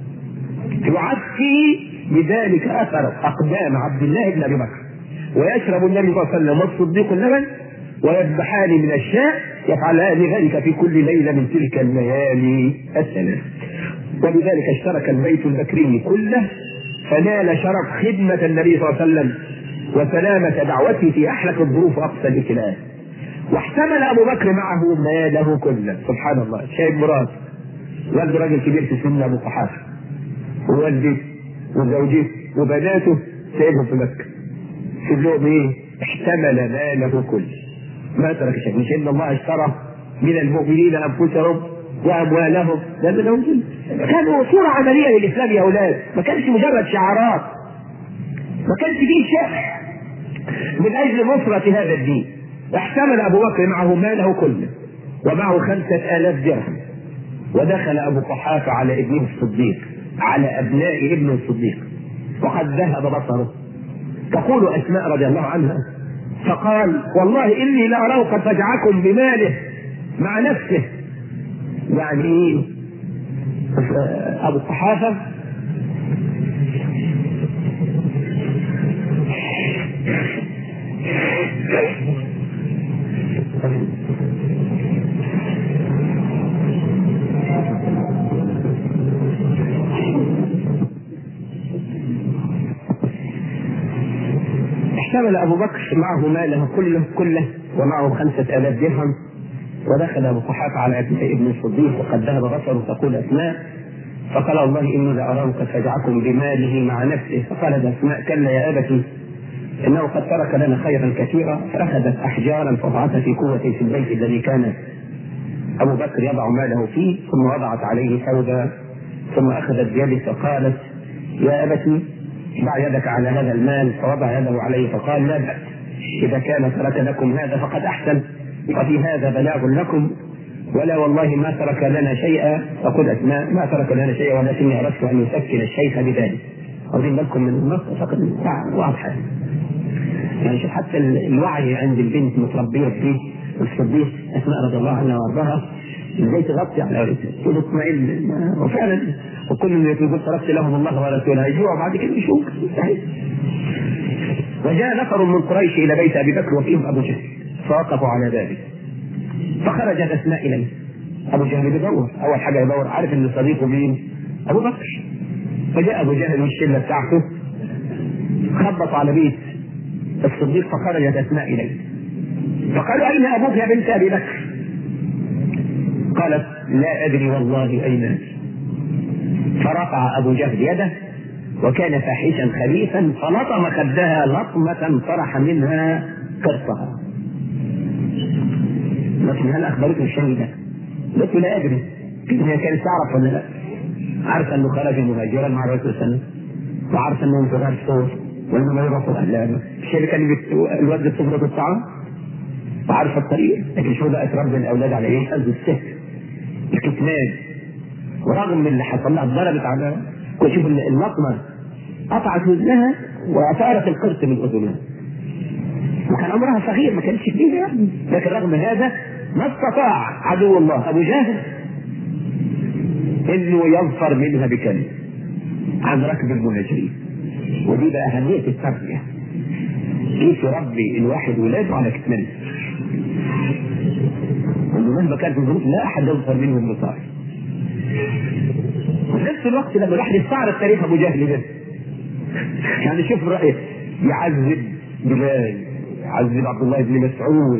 يعفي بذلك اثر اقدام عبد الله بن ابي بكر، ويشرب النبي صلى الله عليه وسلم والصديق اللبن ويذبحان من الشاء، يفعلان ذلك في كل ليله من تلك الليالي الثلاث. وبذلك اشترك البيت البكري كله، فنال شرف خدمه النبي صلى الله عليه وسلم وسلامه دعوته في احلك الظروف واقصى الابتلاء. واحتمل ابو بكر معه ماله كله، سبحان الله، شايب مراد والد راجل كبير في السن ابو قحافه، ووالده وزوجته وبناته سايبهم في مكه، سيب لهم ايه؟ احتمل ماله كله، ما ترك شيء. مش ان الله اشترى من المؤمنين انفسهم واموالهم، ده لهم كانوا صوره عمليه للاسلام يا اولاد، ما كانش مجرد شعارات، ما كانش فيه شرح من اجل نصره هذا الدين. احتمل ابو بكر معه ماله كله ومعه خمسة آلاف درهم، ودخل ابو قحافه على ابنه الصديق، على ابناء ابنه الصديق، وقد ذهب بصره. تقول اسماء رضي الله عنها فقال والله اني لاراه قد فجعكم بماله مع نفسه. يعني ايه ابو قحافه؟ احتمل ابو بكر معه ماله كله كله ومعه خمسة آلاف درهم، ودخل ابو قحافه على ابن الصديق وقد ذهب بصره. تقول اسماء فقال والله اني لاراه قد فجعكم بماله مع نفسه. فقالت اسماء كلا يا ابتي انه قد ترك لنا خيرا كثيرا. فاخذت احجارا فوضعتها في كوة في البيت الذي كان ابو بكر يضع ماله فيه، ثم وضعت عليه ثوبا، ثم اخذت بيده فقالت يا ابتي ضع يدك على هذا المال، فوضع يده عليه فقال لا بأس، اذا كان ترك لكم هذا فقد احسن، وفي هذا بلاغ لكم، ولا والله ما ترك لنا شيئا. فقل اسماء ما ترك لنا شيئا ولكني اردت ان يسكن الشيخ بذلك. واخدين بالكم من النص فقط واضحه، يعني شوف حتى الوعي عند البنت متربيه فيه الصديق اسماء رضي الله عنها وارضاها ازاي تغطي على ولدها تقول اطمئن، وفعلا وكل اللي يقول تركت لهم الله ورسوله يجوع بعد كده يشوف. وجاء نفر من قريش الى بيت ابي بكر وفيهم ابو جهل فوقفوا على ذلك، فخرجت اسماء اليه. ابو جهل بيدور، اول حاجه يدور عارف ان صديقه مين؟ ابو بكر. فجاء ابو جهل والشله بتاعته خبطوا على بيت الصديق، فخرجت اسماء اليه فقالوا اين ابوك يا بنت ابي بكر؟ قالت لا ادري والله اين. فرفع ابو جهل يده وكان فاحشا خبيثا فلطم خدها لطمه طرح منها قرصها. لكن هل اخبرته الشهيده؟ قلت لا ادري. هي كانت تعرف ولا لا؟ عارفه انه خرج مهاجرا مع الرسول صلى الله عليه وسلم، وعارفه انهم صغار صوت وانهم يروحوا اهلها، الشيء اللي كان الواد تفرض الطعام وعارفه الطريق، لكن شو بقى تربي الاولاد على ايه؟ قصد السهل الكتمان. ورغم من اللي حصل لها ضربت على وشوف اللطمه قطعت ودنها واثارت القرط من اذنها، وكان امرها صغير ما كانتش كبيره يعني، لكن رغم هذا ما استطاع عدو الله ابو جهل انه يظفر منها بكلمه عن ركب المهاجرين. ودي بقى اهميه التربيه، كيف يربي الواحد ولاده على كتمان، انه مهما كانت الظروف لا احد يظفر منهم بصائر. وفي نفس الوقت لما الواحد يستعرض تاريخ ابو جهل ده، يعني شوف رايه، يعذب بلال، يعذب عبد الله بن مسعود،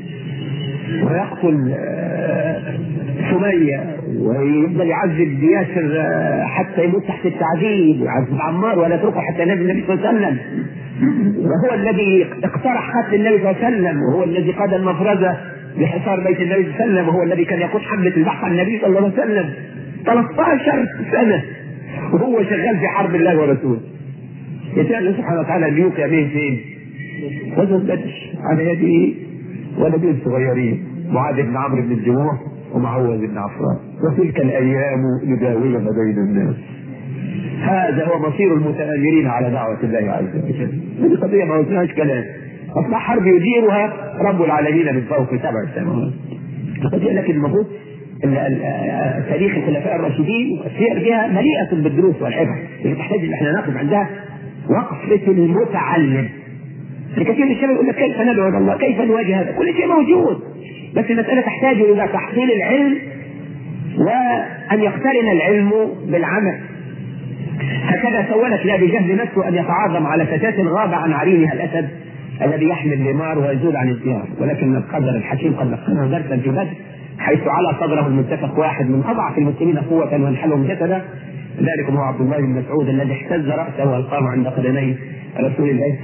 ويقتل سميه، ويفضل يعذب ياسر حتى يموت تحت التعذيب، ويعذب عمار ولا يتركه حتى ينادي النبي صلى الله عليه وسلم، وهو الذي اقترح قتل النبي صلى الله عليه وسلم، وهو الذي قاد المفرزه بحصار بيت النبي صلى الله عليه وسلم، وهو الذي كان يقود حمله البحث عن النبي صلى الله عليه وسلم ثلاث عشرة سنه وهو شغال في حرب الله ورسوله. يسأل سبحانه وتعالى ان يوقع به فين؟ غزوة بدر على يد ولدين صغيرين، معاذ بن عمرو بن الجموح ومعوذ بن عفان، وتلك الايام نداولها بين الناس. هذا هو مصير المتآمرين على دعوة الله عز وجل. هذه قضية ما قلناش كلام، اصبح حرب يديرها رب العالمين من فوق سبع سماوات. قضية لكن المفروض تاريخ الخلفاء الراشدين والسير بها مليئة بالدروس والعبر اللي تحتاج ان احنا ناخذ عندها وقفة المتعلم. الكثير من الشباب يقول لك كيف ندعو الى الله؟ كيف نواجه هذا؟ كل شيء موجود، بس المسألة تحتاج الى تحصيل العلم وان يقترن العلم بالعمل. هكذا سولت لأبي جهل نفسه ان يتعاظم على فتاة غاب عن عرينها الاسد الذي يحمل النمار ويزول عن الديار، ولكن القدر الحكيم قد لقنه درسا في بدر حيث على صدره المتفق واحد من اضعف المسلمين قوة وانحلهم جسدا، ذلك هو عبد الله بن مسعود الذي اهتز رأسه والقام عند قدمي رسول الله.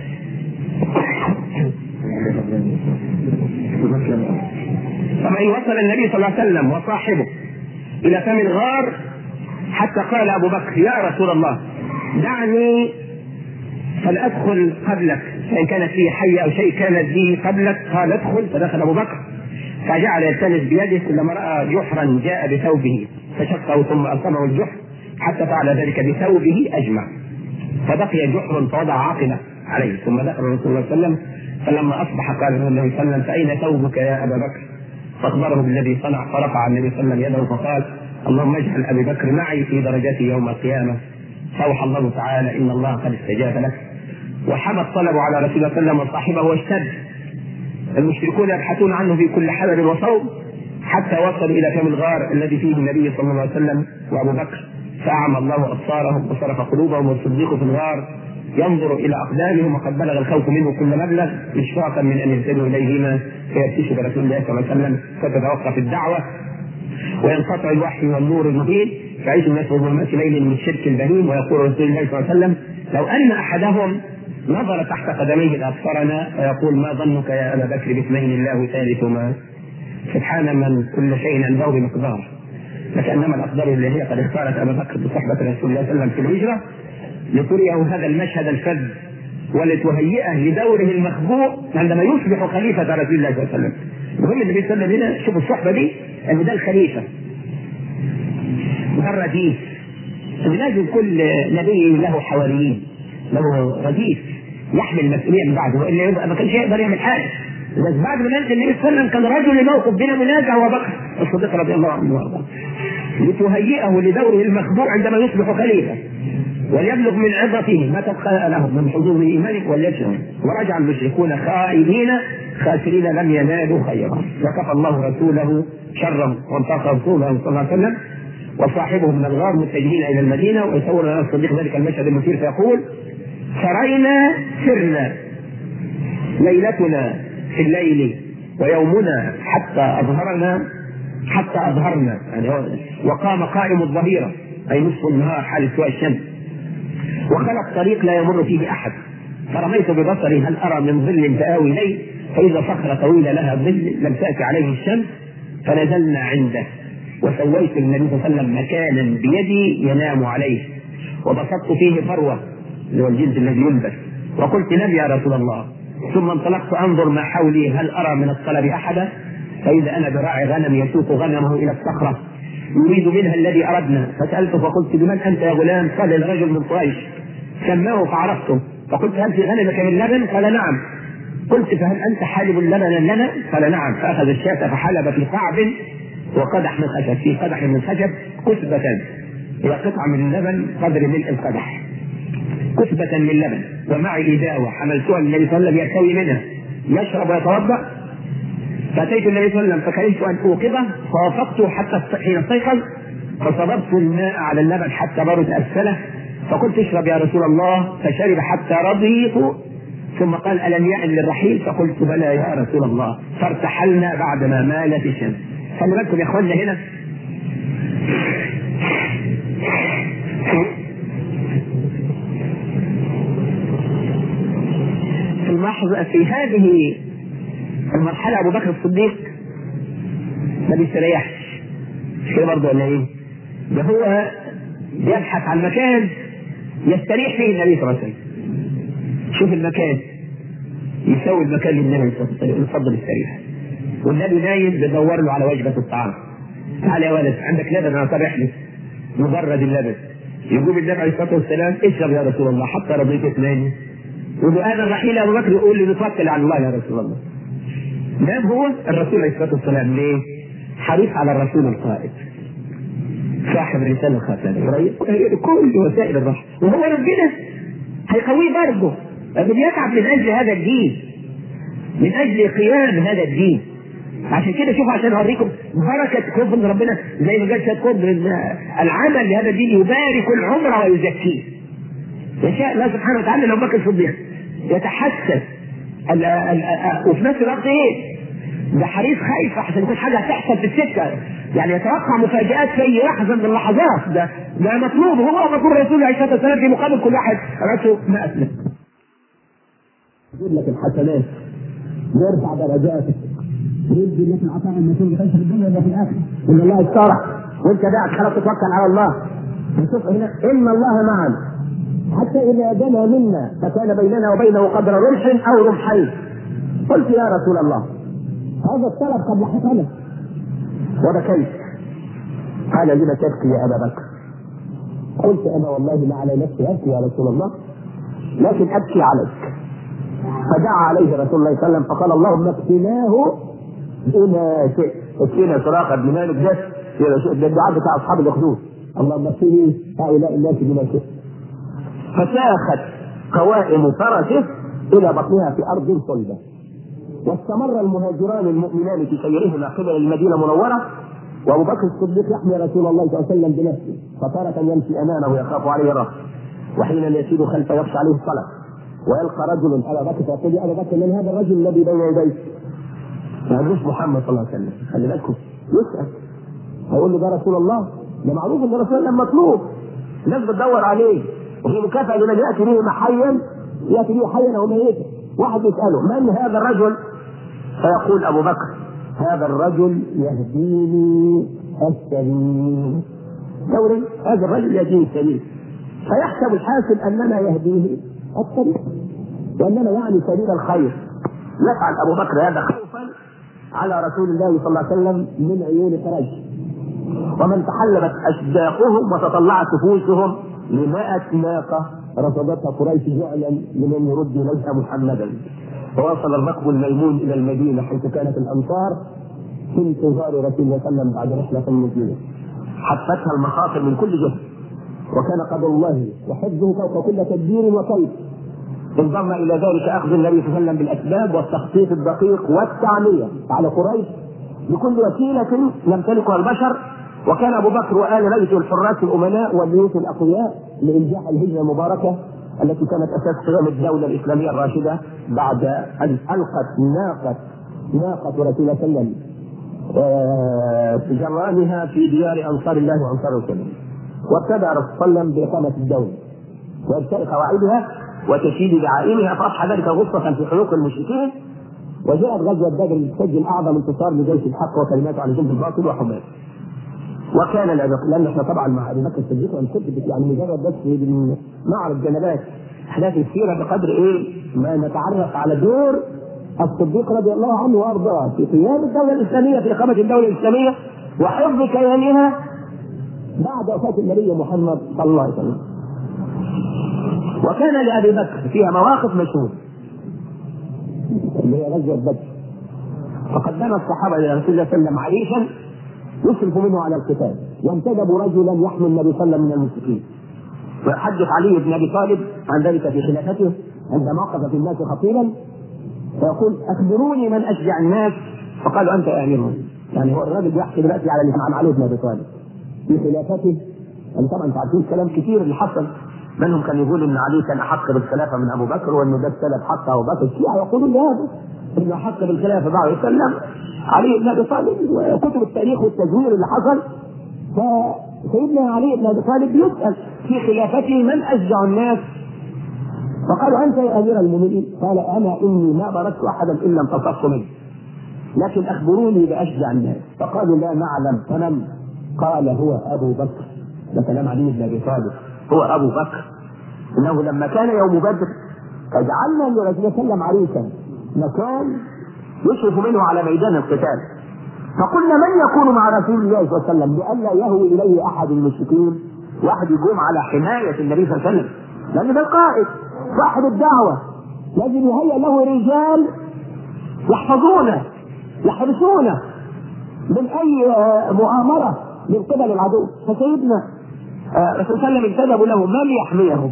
طبعا وصل النبي صلى الله عليه وسلم وصاحبه الى فم الغار حتى قال ابو بكر يا رسول الله دعني فلأدخل قبلك، فإن كانت فيه حية أو شيء كانت به قبلك. قال ادخل، فدخل أبو بكر فجعل يلتمس بيده، لما رأى جحرا جاء بثوبه فشقه ثم ألقمه الجحر حتى فعل ذلك بثوبه أجمع، فبقي جحر فوضع عاقبة عليه، ثم دخل الرسول صلى الله عليه وسلم، فلما أصبح قال النبي صلى الله عليه وسلم فأين ثوبك يا أبا بكر؟ فأخبره بالذي صنع، فرفع النبي صلى الله عليه وسلم يده فقال اللهم اجعل أبي بكر معي في درجتي يوم القيامة. فأوحى الله تعالى إن الله قد استجاب لك، وحمى الطلب على رسول الله صلى الله عليه وسلم وصاحبه واشتد، المشركون يبحثون عنه في كل حذر وصوب حتى وصلوا إلى فم الغار الذي فيه النبي صلى الله عليه وسلم وأبو بكر، فأعمى الله أبصارهم وصرف قلوبهم، والصديق في الغار ينظر إلى أقدامهم وقد بلغ الخوف منه كل مبلغ إشفاقا من أن يهتدوا إليهما فيكتشف رسول الله صلى الله عليه وسلم، فتتوقف الدعوة وينقطع الوحي والنور المبين، فيعيش الناس في ظلمات ليل من الشرك البهيم. ويقول رسول الله صلى الله عليه وسلم لو أن أحدهم نظر تحت قدميه لأبصرنا فيقول ما ظنك يا أبا بكر باثنين الله ثالثهما. سبحان من كل شيء عنده بمقدار، فكأنما الأقدار اللي هي قد اختارت أبا بكر بصحبة رسول الله صلى الله عليه وسلم في الهجرة لتريه هذا المشهد الفذ ولتهيئه لدوره المخبوء عندما يصبح خليفة رسول الله صلى الله عليه وسلم. المهم النبي صلى الله عليه وسلم هنا شوفوا الصحبة دي أن ده الخليفة ده الرديف، لازم كل نبي له حواريين، له رديف يحمل المسؤولية من بعده، وإلا ما كانش يقدر يعمل حاجة. بس بعد ما نزل النبي صلى الله عليه وسلم كان رجل موقف بين منازع وأبو بكر الصديق رضي الله عنه وارضاه لتهيئه لدوره المخبوء عندما يصبح خليفة وليبلغ من عظته ما تبقى له من حظوظ إيمانه وليشهد. ورجع المشركون خائبين خاسرين لم ينالوا خيرا، وكفى الله رسوله شرهم وانتقى رسوله صلى الله عليه وسلم وصاحبه من الغار متجهين إلى المدينة. ويصور لنا الصديق ذلك المشهد المثير فيقول سرينا سرنا ليلتنا في الليل ويومنا حتى أظهرنا حتى أظهرنا يعني وقام قائم الظهيرة أي نصف النهار حال سواء الشمس، وخلق طريق لا يمر فيه أحد، فرميت ببصري هل أرى من ظل فآوي إليه، فإذا صخرة طويلة لها ظل لم تأتي عليه الشمس، فنزلنا عنده وسويت للنبي صلى الله عليه وسلم مكانا بيدي ينام عليه، وبسطت فيه فروة اللي هو الجلد الذي يلبس، وقلت نبي يا رسول الله. ثم انطلقت انظر ما حولي هل ارى من الطلب احدا، فاذا انا براعي غنم يسوق غنمه الى الصخره يريد منها الذي اردنا، فسالته فقلت بمن انت يا غلام؟ قال الرجل من قريش، سماه فعرفته، فقلت هل في غنمك من لبن؟ قال نعم. قلت فهل انت حالب لبنا لنا؟ قال نعم. فاخذ الشاة فحلب في قعب وقدح من خشب، في قدح من خشب كثبة، هي قطعة من اللبن قدر ملء القدح، كثبة من لبن، ومعي إداوة حملتها للنبي صلى الله عليه وسلم يرتوي منها يشرب ويتوضأ. فأتيت النبي صلى الله عليه وسلم فكرهت أن أوقظه، فوافقته حتى حين استيقظ، فصببت الماء على اللبن حتى برد أسفله، فقلت اشرب يا رسول الله، فشرب حتى رضيت، ثم قال ألم يأن للرحيل؟ فقلت بلى يا رسول الله، فارتحلنا بعدما مالت الشمس. خلي بالكم يا اخوانا هنا في اللحظة، في هذه المرحلة أبو بكر الصديق ما بيستريحش، مش كده برضه ولا إيه؟ ده هو يبحث عن مكان يستريح فيه النبي صلى الله عليه وسلم. شوف المكان، يسوي المكان للنبي صلى الله عليه وسلم، يفضل السريح، والنبي نايم بيدور له على وجبة الطعام. تعال يا ولد عندك لبن؟ انا طرح لي مجرد اللبن. يقوم النبي عليه الصلاه والسلام اشرب يا رسول الله حتى رضيت اثنين. يقول انا الرحيل ابو بكر يقول لي نتوكل على الله يا رسول الله. نام هو الرسول عليه الصلاه والسلام ليه؟ حريص على الرسول القائد صاحب الرساله الخاتمه، كل وسائل الرحمه، وهو ربنا هيقويه برضه، بيتعب من اجل هذا الدين، من اجل قيام هذا الدين. عشان كده شوفوا، عشان اوريكم بركه كفر من ربنا، زي ما قال شيخ كفر العمل لهذا الدين يبارك العمر ويزكيه. يشاء الله سبحانه وتعالى لو بكر الصديق يتحسس ال ال وفي نفس الوقت ايه؟ ده حريص خايف عشان يكون حاجه هتحصل في السكه، يعني يتوقع مفاجآت في اي لحظه من اللحظات. ده ده مطلوب، هو مطلوب الرسول عليه الصلاه والسلام في مقابل كل واحد راسه ما اسلم. يجيب لك الحسنات، يرفع درجاتك، يدي لك العطاء المسؤول في الدنيا ولا في الاخره، ان الله اشترى وانت قاعد خلاص تتوكل على الله. نشوف هنا ان الله معنا، حتى اذا دنا منا فكان بيننا وبينه قدر رمح او رمحين. قلت يا رسول الله هذا الطلب قد لحقنا، وبكيت. قال لما تبكي يا ابا بكر؟ قلت انا والله ما على نفسي ابكي يا رسول الله، لكن ابكي عليك. فدعا عليه رسول الله صلى الله عليه وسلم فقال اللهم اكفناه بما شئت. اكفنا سراقه بن مالك، ده ده الدعاء بتاع اصحاب الاخدود، اللهم اكفني هؤلاء الناس بما شئت. فساخت قوائم فرسه الى بطنها في ارض صلبه. واستمر المهاجران المؤمنان في سيرهما قبل المدينه المنوره، وابو بكر الصديق يحمي رسول الله صلى الله عليه وسلم بنفسه، فتارة يمشي امامه يخاف عليه الرهب، وحينا يسير خلفه يخشى عليه الصلاه، ويلقى رجل ابا بكر فيقول يا ابا بكر من هذا الرجل الذي بين يديك؟ ما مش محمد صلى الله عليه وسلم، خلي بالكم. يسال هيقول له ده رسول الله، ده معروف ان رسول الله مطلوب، الناس بتدور عليه، وفي مكافاه لمن ياتي به حيا ياتي به حيا او ميتا. واحد يساله من هذا الرجل؟ فيقول ابو بكر هذا الرجل يهديني السبيل. دوري هذا الرجل يهديني السبيل، فيحسب الحاسب اننا يهديه الطريق واننا يعني سبيل الخير. يفعل ابو بكر هذا خوفا على رسول الله صلى الله عليه وسلم من عيون قريش، ومن تحلبت اشداقهم وتطلعت نفوسهم لمائة ناقه رصدتها قريش جعلا لمن يرد اليها محمدا. ووصل الركب الميمون الى المدينه حيث كانت الانصار في انتظار رسول الله صلى الله عليه وسلم بعد رحله المدينه. حفتها المخاطر من كل جهه، وكان قدر الله وحفظه فوق كل تدبير وكيف. انضم الى ذلك اخذ النبي صلى الله عليه وسلم بالاسباب والتخطيط الدقيق والتعميه على قريش بكل وسيله يمتلكها البشر. وكان ابو بكر وال بيته الحراس الامناء والبيوت الاقوياء لانجاح الهجره المباركه التي كانت اساس قيام الدوله الاسلاميه الراشده بعد ان القت ناقه ناقه رسول الله صلى الله عليه وسلم في جرانها في ديار انصار الله وانصار رسوله. وابتدى الرسول صلى الله عليه وسلم باقامه الدوله وابتداء قواعدها وتشييد دعائمها، فاصبح ذلك غصه في حلوق المشركين. وجاءت غزوه بدر لتسجل اعظم انتصار لجيش الحق وكلماته على جنب الباطل وحماه. وكان الابق لان احنا طبعا مع ابي بكر الصديق ونثبت يعني مجرد بس معرض جنبات، احداث السيره بقدر ايه ما نتعرف على دور الصديق رضي الله عنه وارضاه في قيام الدوله الاسلاميه، في اقامه الدوله الاسلاميه وحفظ كيانها بعد وفاه النبي محمد صلى الله عليه وسلم. وكان لابي بكر فيها مواقف مشهوره اللي هي غزوه بدر. فقدم الصحابه الى رسول الله صلى الله عليه وسلم عريشا يشرف منه على القتال، وانتدبوا رجلا يحمي النبي صلى الله عليه وسلم من المشركين. ويحدث علي بن ابي طالب عن ذلك في خلافته عندما وقف في الناس خطيبا فيقول اخبروني من اشجع الناس، فقالوا انت اميرهم. يعني هو الراجل بيحكي دلوقتي على اللي عن علي بن ابي طالب في خلافته. يعني طبعا انتم عارفين كلام كثير اللي حصل، منهم كان يقول ان علي كان احق بالخلافه من ابو بكر، وانه ده السلف حق ابو بكر. الشيعه يقولون هذا انه احق بالخلافه بعد وسلم علي بن ابي طالب، وكتب التاريخ والتزوير اللي حصل. فسيدنا علي بن ابي طالب يسال في خلافته من اشجع الناس، فقالوا انت يا امير المؤمنين. قال انا اني ما باركت احدا الا انتصرت منه، لكن اخبروني باشجع الناس. فقالوا لا نعلم. فمن؟ قال هو ابو بكر. ده كلام علي بن ابي طالب، هو ابو بكر. انه لما كان يوم بدر فجعلنا لرسول الله صلى الله عليه وسلم عريسا مكان يشرف منه على ميدان القتال. فقلنا من يكون مع رسول الله صلى الله عليه وسلم لئلا يهوي اليه احد المشركين، واحد يقوم على حمايه النبي صلى الله عليه وسلم، لان ده القائد صاحب الدعوه، لازم يهيئ له رجال يحفظونه يحرسونه من اي مؤامره من قبل العدو. فسيدنا رسول الله صلى الله عليه وسلم انتدبوا له من يحميهم،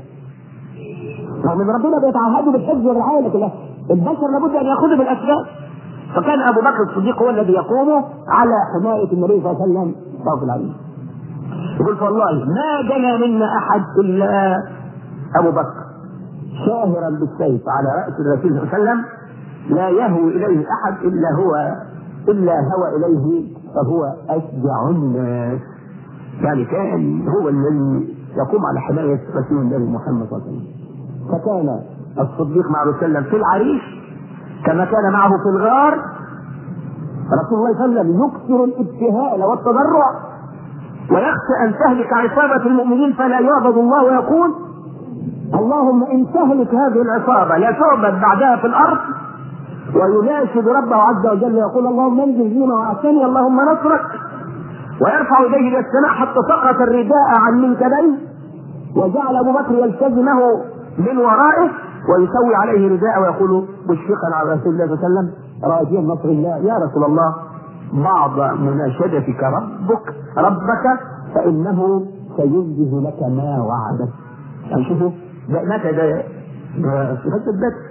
ومن ربنا بيتعهدوا بالحفظ والرعايه، لكن البشر لابد ان ياخذوا بالاسباب. فكان ابو بكر الصديق هو الذي يقوم على حمايه النبي صلى الله عليه وسلم صلى الله عليه وسلم. يقول فوالله ما جنى منا احد الا ابو بكر شاهرا بالسيف على راس الرسول صلى الله عليه وسلم، لا يهوي اليه احد الا هو الا هوى اليه فهو اشجع الناس. يعني كان هو الذي يقوم على حمايه رسول الله محمد صلى الله عليه وسلم. فكان الصديق مع رسول الله في العريش كما كان معه في الغار. رسول الله صلى الله عليه وسلم يكثر الابتهال والتضرع ويخشى ان تهلك عصابه المؤمنين فلا يعبد الله، ويقول اللهم ان تهلك هذه العصابه لا تعبد بعدها في الارض. ويناشد ربه عز وجل يقول اللهم انزل فينا واعطني اللهم نصرك. ويرفع يديه الى السماء حتى سقط الرداء عن منكبيه، وجعل ابو بكر يلتزمه من ورائه ويسوي عليه رداء ويقول مشفقا على رسول الله صلى الله عليه وسلم راجيا نصر الله يا رسول الله بعض مناشدتك ربك ربك فانه سينجز لك ما وعدك. يعني شوفوا متى ده في غزوه بدر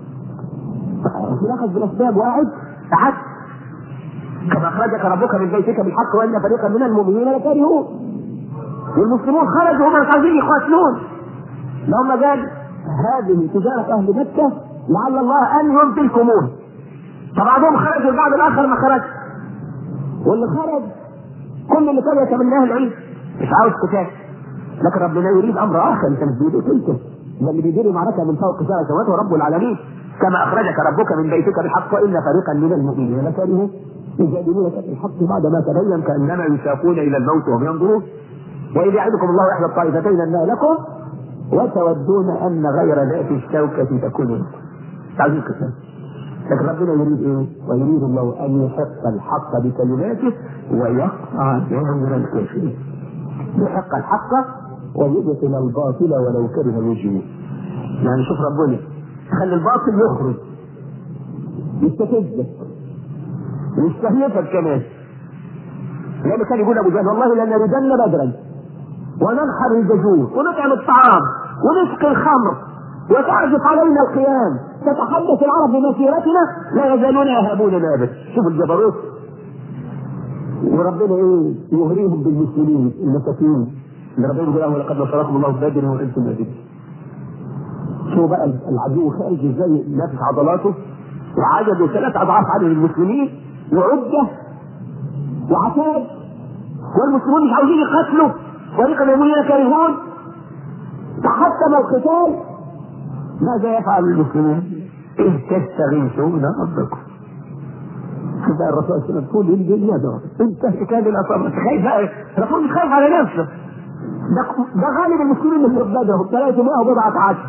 اخذ بالاسباب وقعد قعدت كما اخرجك ربك من بيتك بالحق وان فريقا من المؤمنين لكارهون. والمسلمون خرجوا وهم مش عايزين يقاتلون، لهم قال هذه تجاره اهل مكه لعل الله ان يمتلكموه. فبعضهم خرج والبعض الاخر ما خرج، واللي خرج كل اللي كان يتمناه العيد مش عاوز قتال، لكن ربنا يريد امر اخر. انت مش بيديك انت ده اللي بيدير المعركه من فوق سبع سماوات ورب العالمين كما اخرجك ربك من بيتك بالحق وان فريقا من المؤمنين لكارهون يجادلونك في الحق بعد ما تبين كانما يساقون الى الموت وهم ينظرون. واذ يعدكم الله احدى الطائفتين انها لكم وتودون ان غير ذات الشوكه تكون لكم. تعزيز كتاب. لكن ربنا يريد ايه؟ ويريد الله ان يحق الحق بكلماته ويقطع دابر الكافرين. يحق الحق ويبطل الباطل ولو كره المجرمون. يعني شوف ربنا خلي الباطل يخرج يستفزك ويستهيفك كمان. لما كان يقول ابو جهل والله لنردن بدرا وننحر الجزور ونطعم الطعام ونسقي الخمر وتعزف علينا القيام تتحدث العرب بمسيرتنا لا يزالون يهابون نابت. شوف الجبروت. وربنا ايه يهريهم بالمسلمين المساكين اللي ربنا يقول لهم لقد نصركم الله في بدر وانتم لا تدرون. شو بقى العدو خارج ازاي نافس عضلاته وعدده ثلاث اضعاف عدد المسلمين وعده وعتاد، والمسلمون مش عاوزين يقاتلوا فريق المؤمنين كارهون. تحتم القتال. ماذا يفعل المسلمون؟ إذ تستغيثون ربكم. كذا الرسول صلى الله عليه وسلم تقول للدنيا ده انت كاد الاصابه خايف بقى. الرسول مش خايف على نفسه، ده, ده غالب المسلمين اللي بدرهم ثلاثمائة وبضعة عشر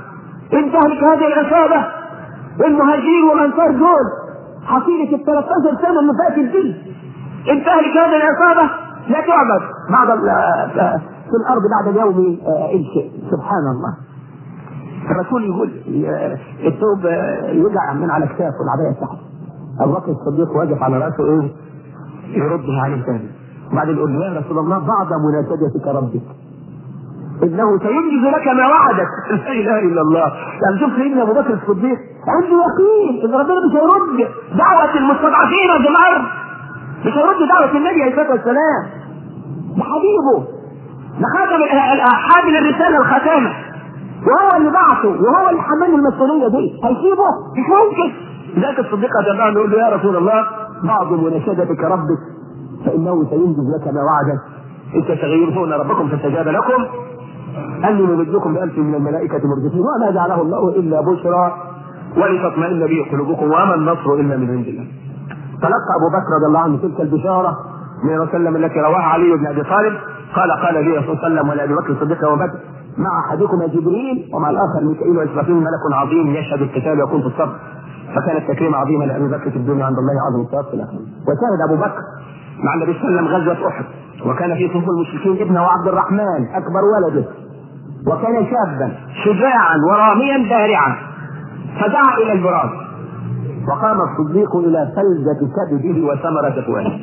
إن تهلك هذه العصابة والمهاجرين والأنصار دول حصيلة ال ثلاث عشرة سنة اللي فاتت دي، إن تهلك هذه العصابة لا تعبد بعد في الأرض بعد يوم الشيء. سبحان الله. الرسول يقول الثوب يوجع من على كتافه والعباية تحت. أبو بكر الصديق واقف على رأسه إيه يردها عليه ثاني. بعدين يقول له يا رسول الله بعد مناشدتك ربك إنه سينجز لك ما وعدك. لا إله إلا الله. يعني شوف سيدنا أبو بكر الصديق عنده يقين إن ربنا مش هيرد دعوة المستضعفين في الأرض، مش هيرد دعوة النبي عليه الصلاة والسلام. ده حبيبه، ده خاتم حامل الرسالة الختامة، وهو اللي بعثه وهو اللي حمل المسؤولية دي، هيسيبه؟ مش ممكن. ذاك الصديق رضي الله يقول له يا رسول الله بعض مناشدتك ربك فإنه سينجز لك ما وعدك إذ تستغيثون ربكم فاستجاب لكم أني ممدكم بألف من الملائكة مردفين وما جعله الله إلا بشرى ولتطمئن به قلوبكم وما النصر إلا من عند الله. تلقى أبو بكر رضي الله عنه تلك البشارة من رسول الله التي رواها علي بن أبي طالب قال قال لي رسول الله صلى الله عليه وسلم ولأبي بكر الصديق وأبو بكر مع أحدكما جبريل ومع الآخر ميكائيل وإسرافيل ملك عظيم يشهد القتال ويكون في الصف. فكان التكريم عظيما لأبي بكر في الدنيا عند الله عظيم الثواب في الآخرة. وشاهد أبو بكر مع النبي صلى الله عليه وسلم غزوة أحد وكان في صفوف المشركين ابنه عبد الرحمن أكبر ولده وكان شابا شجاعا وراميا بارعا فدعا إلى البراز وقام الصديق إلى فلذة كبده وثمرة فؤاده.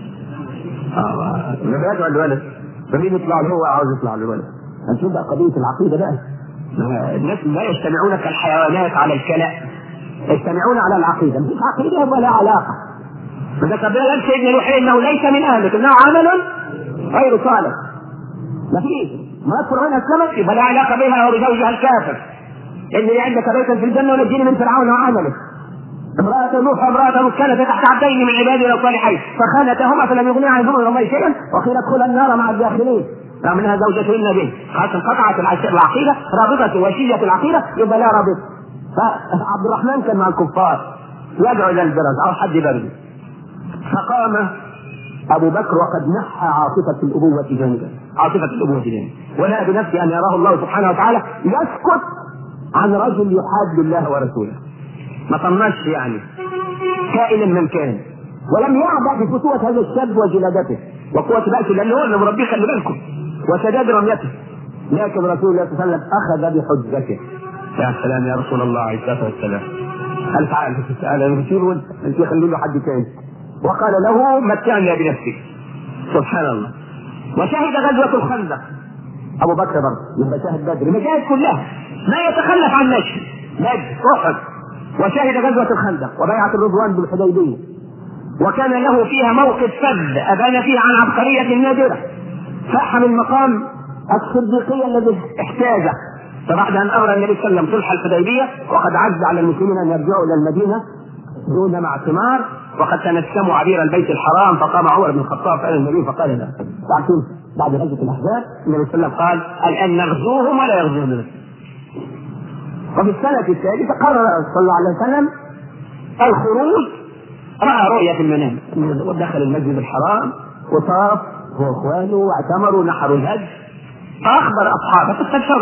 آه ما بيدعو الولد فمين يطلع له هو عاوز يطلع الولد. هنشوف بقى قضية العقيدة بقى. الناس لا يجتمعون كالحيوانات على الكلاء، يجتمعون على العقيدة. مفيش عقيدة ولا علاقة. فإذا قبل سيدنا نوح إنه ليس من أهلك إنه عمل غير صالح. مفيش ما يذكر عنها السمك يبقى لا علاقة بها وبزوجها الكافر. إني عندك بيتا في الجنة ونجيني من فرعون وعمله. امرأة نوح وامرأة نوح كانت تحت عبدين من عبادنا الصالحين فخانتهما فلم يغنيا عنهما من الله شيئا وقيل ادخلا النار مع الداخلين. منها زوجة النبي خاصة انقطعت العقيدة رابطة وشية العقيدة يبقى لا رابطة. فعبد الرحمن كان مع الكفار يدعو إلى البرز أو حد برد فقام أبو بكر وقد نحى عاطفة الأبوة جانبا عاطفة الأبوة جانبا ولا بنفسه أن يراه الله سبحانه وتعالى يسكت عن رجل يحاد الله ورسوله. ما طنش يعني كائنا من كان ولم يعبأ بفتوة هذا الشاب وجلادته وقوة بأسه لأنه هو اللي مربيه خلي بالكم وسداد رميته. لكن رسول الله صلى الله عليه وسلم أخذ بحجته. يا سلام يا رسول الله عليه الصلاة والسلام. هل تعالى تسأل أنا بشير وأنت أنت خلي له حد تاني وقال له متعني بنفسك. سبحان الله. وشهد غزوة الخندق أبو بكر برضه يبقى شاهد بدر المشاهد كلها ما يتخلف عن نشر بدر أحد وشهد غزوة الخندق وبيعة الرضوان بالحديبية وكان له فيها موقف فذ أبان فيه عن عبقرية نادرة فاح من مقام الصديقية الذي احتاجه. فبعد أن أمر النبي صلى الله عليه وسلم صلح الحديبية وقد عز على المسلمين أن يرجعوا إلى المدينة دون معتمار وقد تنسموا عبير البيت الحرام فقام عمر بن الخطاب فقال النبي فقال له بعد غزوة الأحزاب النبي صلى الله عليه وسلم قال الآن نغزوهم ولا يغزونا. وفي السنة الثالثة قرر صلى الله عليه وسلم الخروج. رأى رؤية في المنام ودخل المسجد الحرام وطاف هو واخوانه واعتمروا نحروا الهج فأخبر أصحابه فاستبشروا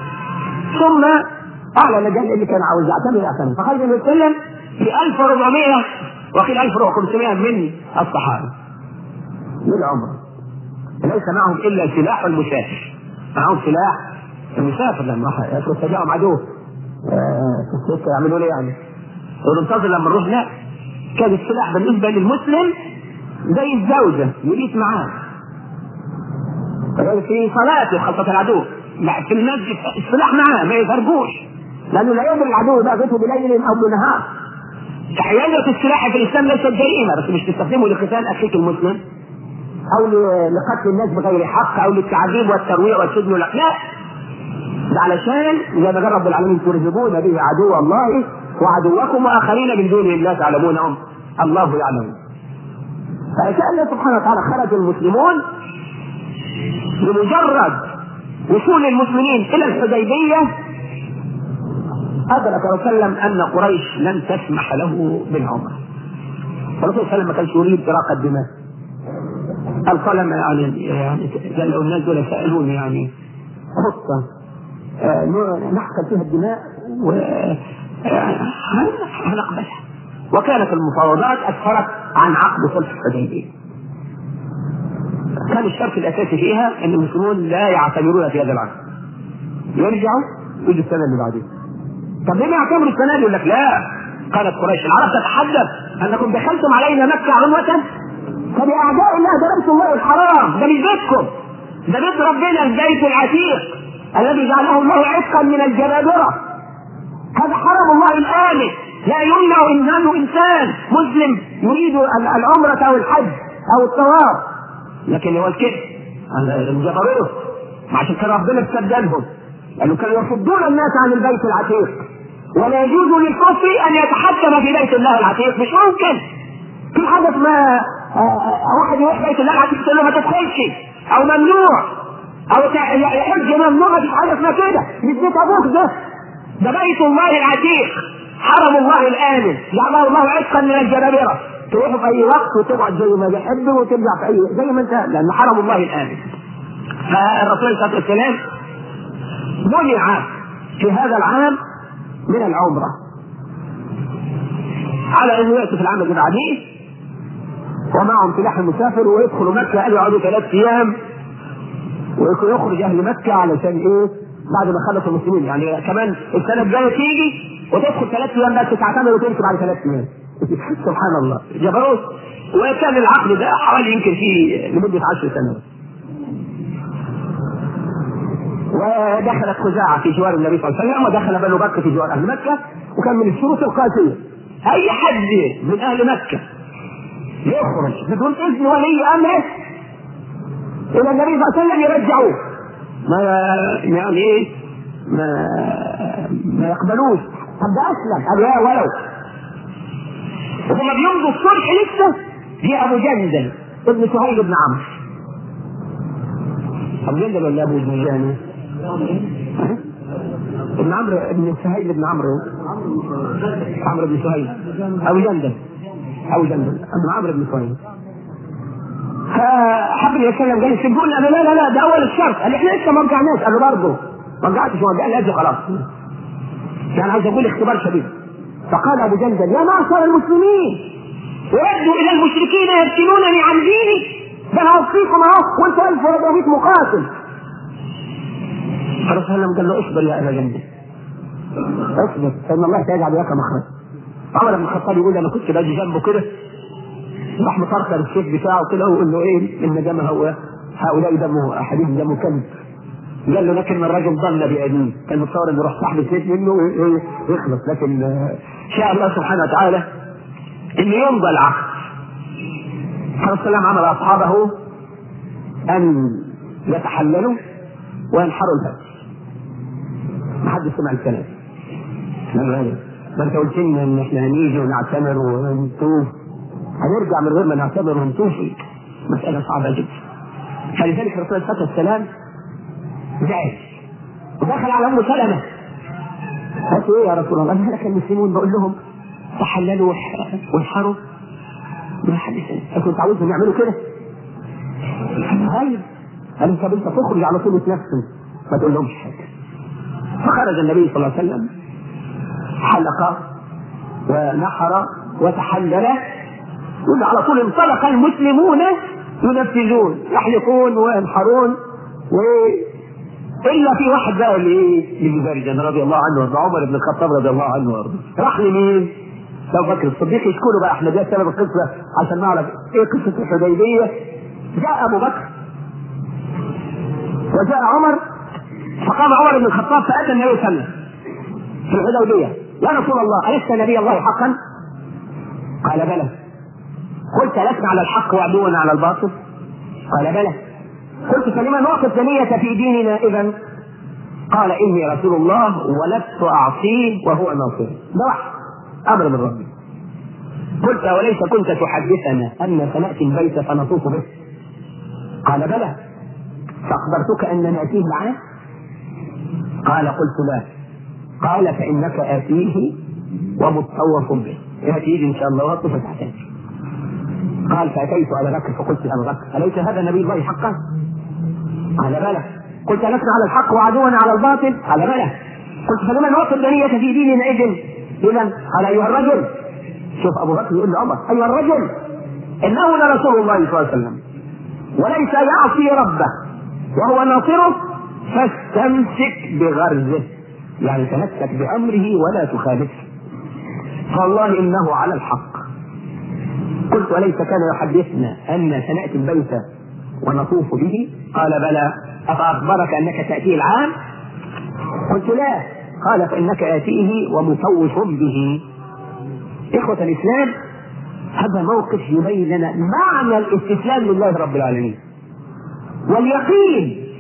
ثم أعلن الجن اللي كان عاوز يعتمر يعتمر فخرج النبي صلى الله عليه وسلم في ألف وأربعمائة وقيل ألف وخمسمائة من الصحابة للعمرة ليس معهم إلا سلاح المسافر. معهم سلاح المسافر لما يستجاهم عدوه في السكة يعملوا ليه يعني يقولوا انتظر لما نروح. لا كان السلاح بالنسبة للمسلم زي الزوجة يريد معاه في صلاته خلطة العدو في المسجد السلاح معاه ما يفرقوش لأنه لا يدري العدو باغته بليل أو بنهار. تحيانة السلاح في الإسلام ليست جريمة بس مش تستخدمه لقتال أخيك المسلم أو لقتل الناس بغير حق أو للتعذيب والترويع والسجن لا لا ده علشان زي ما قال رب العالمين ترهبون به عدو الله وعدوكم وآخرين من دون الله تعلمونهم الله يعلم. فإن الله سبحانه وتعالى خرج المسلمون بمجرد وصول المسلمين إلى الحديبية أدرك الرسول صلى الله عليه وسلم أن قريش لن تسمح له بالعمرة. الرسول صلى الله عليه وسلم ما كانش يريد إراقة الدماء. القلم يعني يعني قالوا الناس دول سألوني يعني خطة آه نحقن فيها الدماء وهنقبلها. وكانت المفاوضات أسفرت عن عقد صلح الحديبية. كان الشرط الأساسي فيها أن المسلمون لا يعتبرون في هذا العقد، يرجعوا يجوا السنة اللي بعدين. طب ليه ما يعتبروا السنة دي؟ يقول لك لا، قالت قريش العرب تتحدث أنكم دخلتم علينا مكة عنوة، طب يا أعداء الله ضربتم الله الحرام، ده مش بيتكم، ده بيت ربنا البيت العتيق الذي جعله الله عتقا من الجبابرة، هذا حرم الله الآمن، لا يمنع إنسان إنسان مسلم يريد العمرة أو الحج أو الطواف، لكن هو الكذب الجبابرة. عشان كده ربنا استبدلهم، لأنه كانوا يصدون الناس عن البيت العتيق، ولا يجوز للكفر أن يتحكم في بيت الله العتيق، مش ممكن. في حدث ما واحد يروح بيت الله العتيق يقول له ما تدخلش أو ممنوع أو يحج ممنوع، مش حدث ما كده، مش بيت أبوك ده، ده بيت الله العتيق، حرم الله الآمن، جعله الله عتقا من الجبابرة، تروح في أي وقت وتقعد زي ما بيحب وترجع في أي زي ما أنت، لأن حرم الله الآمن. فالرسول صلى الله عليه وسلم منع في هذا العام من العمرة على أنه يأتي في العام اللي بعديه ومعهم سلاح المسافر ويدخلوا مكة، قالوا يقعدوا ثلاث أيام ويخرج أهل مكة علشان إيه بعد ما خلصوا المسلمين، يعني كمان السنة الجاية تيجي وتدخل ثلاث أيام بس تعتمر وتمشي بعد ثلاث أيام. سبحان الله جبروت. وكان العقد ده حوالي يمكن فيه لمدة عشر سنوات. ودخلت خزاعة في جوار النبي صلى الله عليه وسلم، ودخل بنو بكر في جوار أهل مكة، وكان من الشروط القاسية أي حد من أهل مكة يخرج بدون إذن ولي أمره إلى النبي صلى الله عليه وسلم يرجعوه، ما يعني إيه ما ما يقبلوش. طب ده أسلم قال يا ولو، وهم بيمضوا الصلح لسه في أبو جندل ابن سهيل بن عمرو. أبو جندل ولا أبو جندل؟ ابن عمرو ابن سهيل بن عمرو، عمرو بن سهيل، أبو جندل أبو جندل ابن عمرو بن سهيل. فحب النبي صلى الله عليه وسلم قال يسيبون، قال لا لا لا ده أول الشرط، قال احنا لسه ما رجعناش، قال له برضه ما رجعتش، هو قال أجل خلاص، يعني عايز أقول اختبار شديد. فقال أبو جندل يا معشر المسلمين ردوا إلى المشركين يفتنونني عن ديني، ده أنا أوصيكم أهو وأنت ألف وأربعمائة مقاتل. الرسول صلى الله عليه وسلم قال له اصبر يا أبا جندل اصبر فإن الله سيجعل لك مخرج. عمر بن الخطاب يقول أنا كنت باجي جنبه كده راح مطرقر السيف بتاعه كده ويقول له إيه إن دم هو هؤلاء دمه أحدهم دمه كلب. قال له لكن الرجل ضل بأبيه، كان متصور إنه راح سحب السيف منه ويخلص، لكن شاء الله سبحانه وتعالى إنه يمضى العقد. الرسول صلى الله عليه وسلم امر اصحابه ان يتحللوا وينحروا الهدي. ما حد سمع الكلام، ما انت قلت لنا ان احنا هنيجي ونعتمر ونطوف، هنرجع من غير ما نعتمر ونطوف، مساله صعبه جدا. فلذلك الرسول صلى الله عليه وسلم زعل ودخل على ام سلمه قالت ايه يا رسول الله؟ انا لك المسلمون بقول لهم تحللوا وانحروا، ما حد سمع، كنت عاوزهم يعملوا كده؟ غير قال طب انت تخرج على طول وتنفسهم ما تقول لهمش حاجه. فخرج النبي صلى الله عليه وسلم حلق ونحر وتحلل، يقول على طول انطلق المسلمون ينفذون يحلقون وينحرون، و الا في واحد بقى اللي لجبرجان رضي الله عنه وارضاه، عمر بن الخطاب رضي الله عنه وارضاه، راح لمين؟ ابو بكر الصديق يشكوا بقى احنا ده سبب القصه عشان نعرف ايه قصه الحديبيه. جاء ابو بكر وجاء عمر، فقام عمر بن الخطاب فاتى النبي صلى الله عليه وسلم في الحديبيه، يا رسول الله الست نبي الله حقا؟ قال بلى. قلت لسنا على الحق وعدونا على الباطل؟ قال بلى. قلت فلما نعطي الثانيه في ديننا اذا؟ قال اني رسول الله ولست اعصيه وهو ناصري، ده واحد امر من ربي. قلت وليس كنت تحدثنا ان سناتي البيت فنطوف به؟ قال بلى. فاخبرتك ان ناتيه العام؟ قال قلت لا. قال فانك اتيه ومتطوف به، ياتيه ان شاء الله وطف تحتاج. قال فاتيت على بكر فقلت يا ابو بكر اليس هذا نبي الله حقا؟ قال بلى. قلت لسنا على الحق وعدونا على الباطل؟ قال بلى. قلت فلما نوصل الدنيا في ديننا إذن؟ إذا قال أيها الرجل، شوف أبو بكر يقول لعمر أيها الرجل إنه لرسول الله صلى الله عليه وسلم وليس يعصي ربه وهو ناصره فاستمسك بغرزه، يعني تمسك بأمره ولا تخالفه، فالله إنه على الحق. قلت وليس كان يحدثنا أن سنأتي البيت ونطوف به؟ قال بلى. أفأخبرك أنك تأتيه العام؟ قلت لا. قال فإنك آتيه ومطوف به. إخوة الإسلام، هذا موقف يبين لنا معنى الاستسلام لله رب العالمين واليقين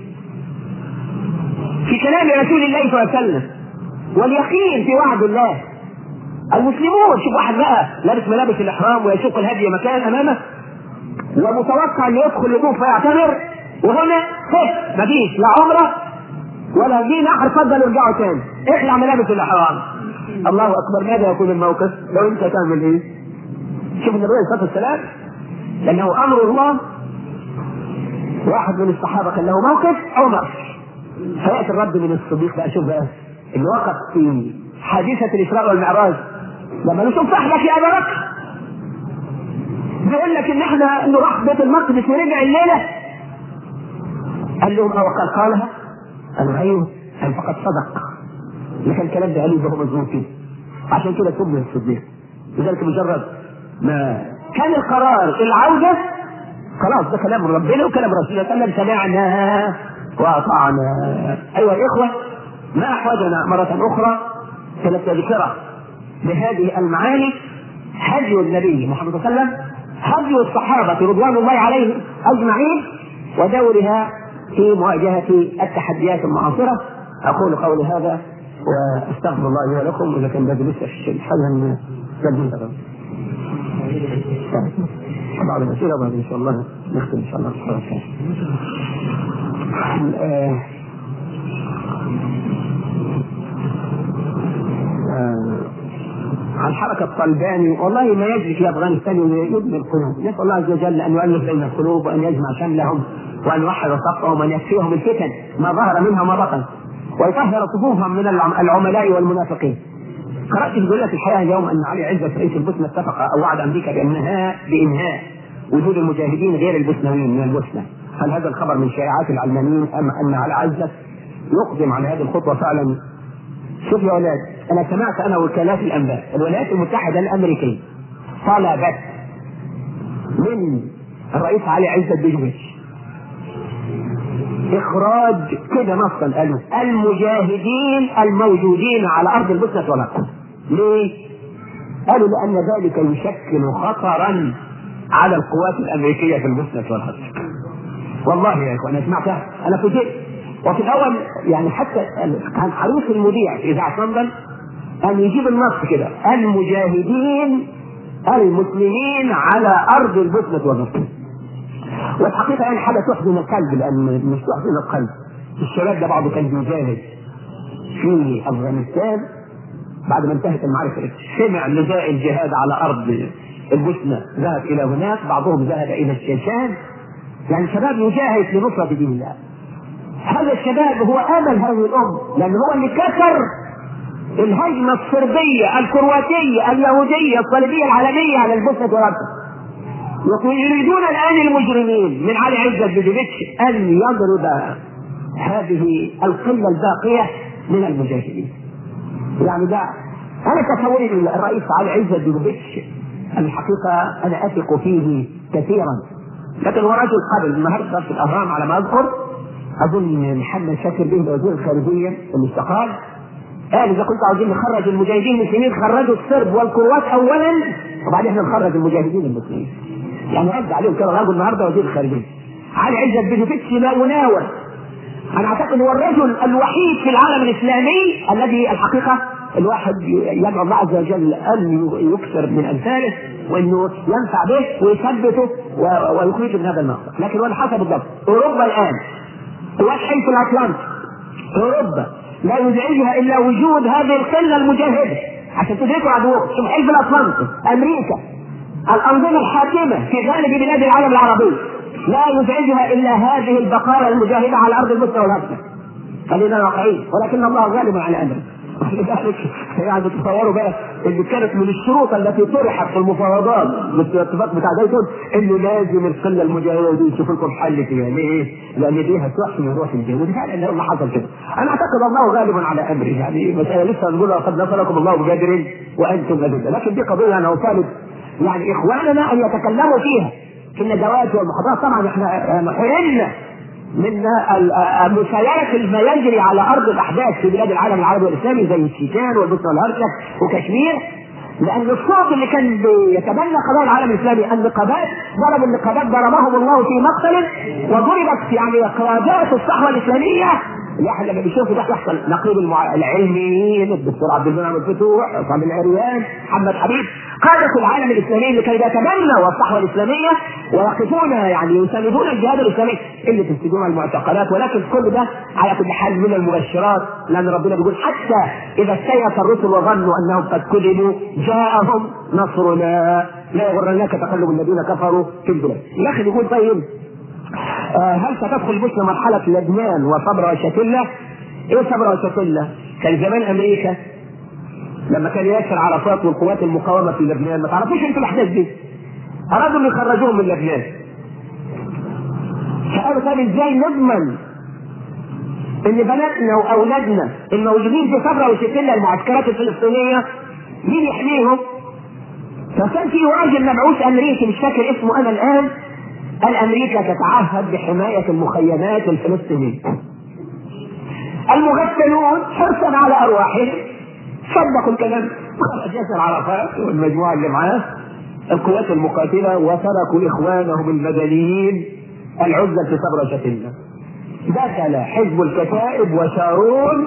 في كلام رسول الله صلى الله عليه وسلم واليقين في وعد الله. المسلمون، شوف واحد بقى لابس ملابس الإحرام ويشق الهدي مكان أمامه ومتوقع أن يدخل يطوف فيعتمر، وهنا خف مفيش لا عمرة ولا دين أحد، فضل يرجعوا تاني اخلع ملابس الإحرام. الله أكبر، ماذا يكون الموقف لو أنت تعمل إيه؟ شوف النبي عليه الصلاة والسلام لأنه أمر الله. واحد من الصحابة كان له موقف عمر، فيأتي الرد من الصديق بقى، شوف بقى اللي وقف في حادثة الإسراء والمعراج لما نشوف صاحبك يا أبا بكر بيقول لك إن إحنا نروح بيت المقدس ونرجع الليلة، قال لهم أو قال قالها؟ قالوا أيوه. قال فقد صدق، لكن الكلام ده قالوا ده مظلوم فيه، عشان كده سمي الصديق. لذلك مجرد ما كان القرار العودة خلاص ده كلام ربنا وكلام رسوله صلى الله عليه وسلم، سمعنا وأطعنا. أيها الإخوة، ما أحوجنا مرة أخرى إلى التذكرة بهذه المعاني، هدي النبي محمد صلى الله عليه وسلم، هدي الصحابة رضوان الله عليهم أجمعين، ودورها في مواجهة التحديات المعاصرة. أقول قولي هذا وأستغفر الله لي ولكم، إذا كان بدي لسه في الشيء حاجة من جديد بعض الأسئلة بعد إن شاء الله نختم إن شاء الله الصلاة والسلام. عن حركة طلباني، والله ما يجري في أفغانستان يبني القلوب، نسأل الله عز وجل أن يؤلف بين القلوب وأن يجمع شملهم وأن يوحد صفهم وأن يكفيهم الفتن ما ظهر منها وما بطن ويطهر صفوفهم من العملاء والمنافقين. قرأت في جريدة الحياة اليوم أن علي عزت رئيس البوسنة اتفق أو وعد أمريكا بأنها بإنهاء وجود المجاهدين غير البوسنويين من البوسنة. هل هذا الخبر من شائعات العلمانيين أم أن علي عزت يقدم على هذه الخطوة فعلا؟ شوف يا ولاد، أنا سمعت أنا وكالات الأنباء الولايات المتحدة الأمريكية طلبت من الرئيس علي عزت بيجوفيتش إخراج كده نصا قالوا المجاهدين الموجودين على أرض البوسنة والهرسك. ليه؟ قالوا لأن ذلك يشكل خطرا على القوات الأمريكية في البوسنة والهرسك. والله يا إخوان أنا سمعتها، أنا فوجئت. وفي الأول يعني حتى كان حريص المذيع في إذاعة لندن أن يجيب النص كده المجاهدين المسلمين على أرض البوسنة والهرسك. والحقيقة يعني حاجة تحزن القلب، لأن مش تحزن القلب. الشباب ده بعضه كان بيجاهد في أفغانستان بعد ما انتهت المعركة، سمع نداء الجهاد على أرض البوسنة ذهب إلى هناك، بعضهم ذهب إلى الشيشان، يعني شباب يجاهد لنصرة دين الله. هذا الشباب هو آمل هذه الأمة، لأن هو اللي كسر الهجمة الصربية الكرواتية اليهودية الصليبية العالمية على البوسنة والهرسك. ويريدون الآن المجرمين من علي عزت بيجوفيتش أن يضرب هذه القلة الباقية من المجاهدين. يعني ده أنا تصوري الرئيس علي عزت بيجوفيتش الحقيقة أنا أثق فيه كثيرا، لكن هو رجل قبل النهارده في الأهرام على ما أذكر، أظن محمد شاكر به وزير الخارجية اللي استقال، قال إذا كنت عاوزين نخرج المجاهدين المسلمين خرجوا الصرب والكروات أولا وبعدين احنا نخرج المجاهدين المسلمين. يعني رد عليهم كده رجل النهارده وزير الخارجية. علي عزت بيجوفيتش لا يناول، أنا أعتقد هو الرجل الوحيد في العالم الإسلامي الذي الحقيقة الواحد يدعو الله عز وجل أن يكثر من أمثاله وأنه ينفع به ويثبته ويخرجه من هذا النقص. لكن ولا حسب بالضبط أوروبا الآن قوات حلف الأطلنطي، أوروبا لا يزعجها إلا وجود هذه القلة المجاهدة عشان تدركوا عدوكم. شوف حلف الأطلنطي، أمريكا، الأنظمة الحاكمة في غالب بلاد العالم العربي لا يزعجها إلا هذه البقايا المجاهدة على أرض البوسنة والهرسك. خلينا واقعيين، ولكن الله غالب على أمره. ولذلك يعني تصوروا بقى اللي كانت من الشروط التي طرحت في المفاوضات بالاتفاق بتاع دايتون انه لازم القله المجاوره دي يشوف لكم حل فيها. ليه؟ لان دي هتوحي روح الدين، ودي فعلا اللي حصل كده. انا اعتقد الله غالب على امره، يعني مساله لسه نقول قد نصركم الله ببدر وانتم اذله، لكن دي قضيه انا وطالب يعني اخواننا ان يتكلموا فيها في الندوات والمحاضرات. طبعا احنا حرمنا من مسايرة ما يجري على ارض الاحداث في بلاد العالم العربي والاسلامي زي الشيشان والبوسنه والهرسك وكشمير، لان الصوت اللي كان بيتبنى قضايا العالم الاسلامي النقابات ضرب النقابات ضربهم الله في مقتل، وضربت يعني قيادات الصحوه الاسلاميه. الواحد لما بيشوف ده يحصل نقيب المع... العلميين الدكتور عبد المنعم الفتوح، عصام العريان، محمد حبيب، قادة العالم الاسلامي اللي كانوا يتبنوا الصحوه الاسلاميه ويقفون يعني يساندون الجهاد الاسلامي اللي تفسدون المعتقلات. ولكن كل ده على كل حال من المبشرات، لان ربنا بيقول حتى اذا استيأس الرسل وظنوا انهم قد كذبوا جاءهم نصرنا لا يغرنك تقلب الذين كفروا في البلاد. الاخر يقول طيب آه هل ستدخل مصر مرحلة لبنان وصبرا وشتلة؟ ايه صبرا وشتلة؟ كان زمان امريكا لما كان ياسر عرفات والقوات المقاومة في لبنان، ما تعرفوش انتوا الاحداث دي، ارادوا ان يخرجوهم من لبنان. فقالوا طيب ازاي نضمن ان بناتنا واولادنا الموجودين في صبرا وشتلة المعسكرات الفلسطينية مين يحميهم؟ فكان في راجل مبعوث امريكي مش فاكر اسمه انا الان، قال امريكا تتعهد بحماية المخيمات الفلسطينية. المغفلون حرصا على ارواحهم صدقوا الكلام، خرج ياسر عرفات والمجموعة اللي معاه القوات المقاتلة وتركوا اخوانهم المدنيين العزل في صبرا شتلة. دخل حزب الكتائب وشارون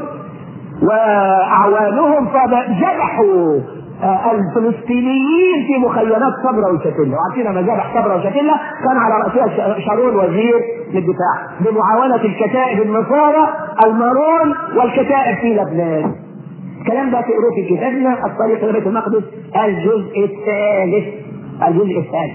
واعوانهم فذبحوا الفلسطينيين في مخيمات صبرا وشتلة. وعارفين ما ذبح صبرا وشتلة كان على رأسها شارون وزير للدفاع بمعاونة الكتائب النصارى المارون والكتائب في لبنان. الكلام ده تقروه في كتابنا الطريق الى بيت المقدس الجزء الثالث الجزء الثالث.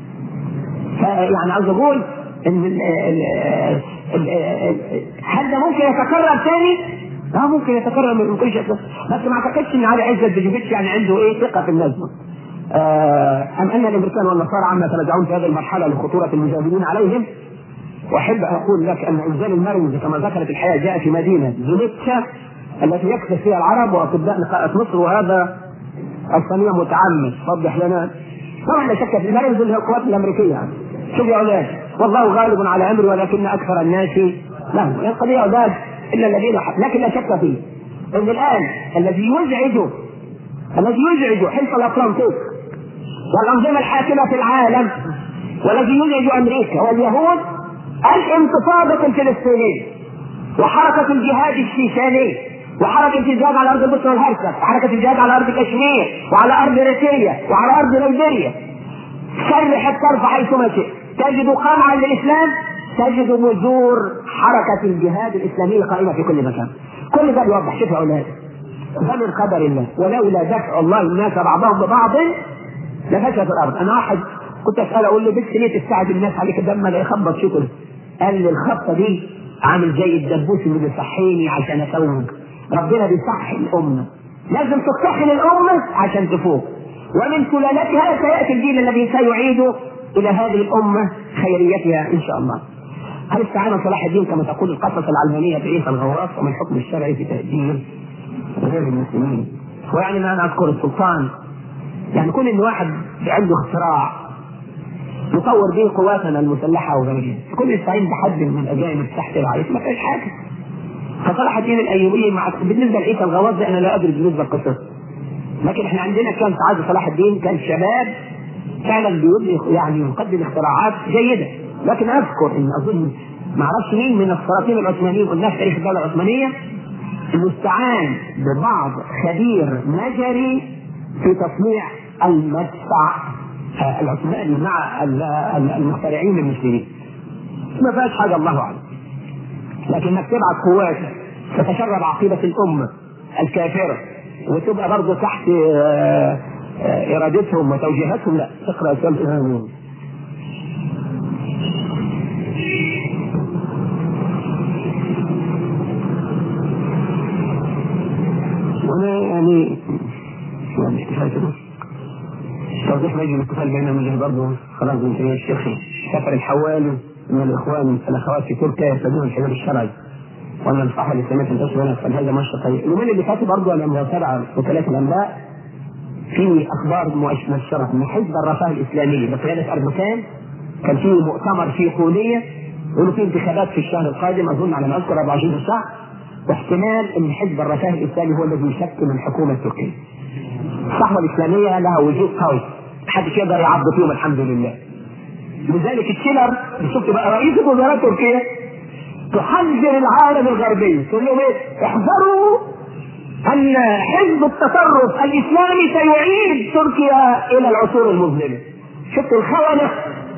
فيعني عاوز اقول ان ال ال ال هل ده ممكن يتكرر ثاني؟ اه ممكن يتكرر من كل شيء، بس ما اعتقدش ان علي عزت بجوبيتش يعني عنده ايه ثقه في الناس. آه ام ان الامريكان والنصارى عما يتراجعون في هذه المرحله لخطوره المجاهدين عليهم. واحب اقول لك ان انزال المرن كما ذكرت الحياه جاء في مدينه زونيتشا التي يكثر فيها العرب واطباء نقاء مصر، وهذا الصنيع متعمد. وضح لنا. طبعا لا شك في المرن اللي هي القوات الامريكيه يعني. شوف يا اولاد والله غالب على امره ولكن اكثر الناس لا. القضيه يا اولاد الا الذين حق. لكن لا شك فيه ان الان الذي يزعج الذي يزعج حلف الاطلنطيك والانظمه الحاكمه في العالم والذي يزعج امريكا واليهود الانتفاضه الفلسطينيه وحركه الجهاد الشيشاني وحركه الجهاد على ارض البوسنه والهرسك وحركه الجهاد على ارض كشمير وعلى ارض اريتريا وعلى ارض ليبيريا. سرح الطرف حيثما شئت تجد قمعا للاسلام، تجد بذور حركة الجهاد الإسلامي قائمة في كل مكان. كل ده بيوضح. شوف يا أولاد ده من قدر الله، ولولا دفع الله الناس بعضهم ببعض لفسدت الأرض. أنا واحد كنت أسأله أقول له بس ليه تستعجل الناس عليك دم لا يخبط شكر؟ قال لي الخبطة دي عامل زي الدبوس اللي بيصحيني عشان أفوق. ربنا بيصحي الأمة، لازم تصحي الأمة عشان تفوق، ومن سلالتها سيأتي الجيل الذي سيعيد إلى هذه الأمة خيريتها إن شاء الله. هل استعان صلاح الدين كما تقول القصص العلمانية بعيسى الغواص ومن الحكم الشرعي في تأديب غير المسلمين؟ ويعني ما أنا أذكر السلطان يعني كل إن واحد عنده اختراع يطور به قواتنا المسلحة وغيرها، كل يستعين بحد من الأجانب تحت رعايته ما فيش حاجة. فصلاح الدين الأيوبي مع بالنسبة لعيسى الغواص أنا لا أدري بالنسبة للقصص، لكن إحنا عندنا كان سعادة صلاح الدين كان شباب فعلا بيبني يعني يقدم اختراعات جيدة. لكن اذكر ان اظن ما اعرفش مين من السلاطين العثمانيين قلنا في تاريخ الدوله العثمانيه المستعان ببعض خبير نجري في تصنيع المدفع العثماني مع المخترعين المسلمين. ما فيهاش حاجه الله اعلم، لكنك تبعت قوات تتشرب عقيده الامه الكافره وتبقى برضه تحت ارادتهم وتوجيهاتهم، لا. اقرا سؤال يعني مش كفايه كده توضيح مجلس الاتصال بينهم اللي برضه خلاص من الشيخ سفر الحوالي من الاخوان الاخوات في تركيا يستخدمون الحجاب الشرعي وانا انصح الاسلاميه ان تشمل فهذا ماشي طيب. اليومين اللي فاتوا برضه انا متابع وكالات الانباء في اخبار مؤشره ان حزب الرفاه الاسلامي بقياده اربكان كان فيه مؤتمر في قونيه يقولوا فيه انتخابات في الشهر القادم اظن على ما اذكر أربعة وعشرين الشهر، واحتمال ان حزب الرفاه الاسلامي هو الذي يشكل الحكومه التركيه. الصحوه الاسلاميه لها وجود قوي محدش يقدر يعض فيهم الحمد لله. لذلك الشيلر شفت بقى رئيس وزراء تركيا تحذر العالم الغربي تقول لهم ايه؟ احذروا ان حزب التطرف الاسلامي سيعيد تركيا الى العصور المظلمه. شفت الخونه؟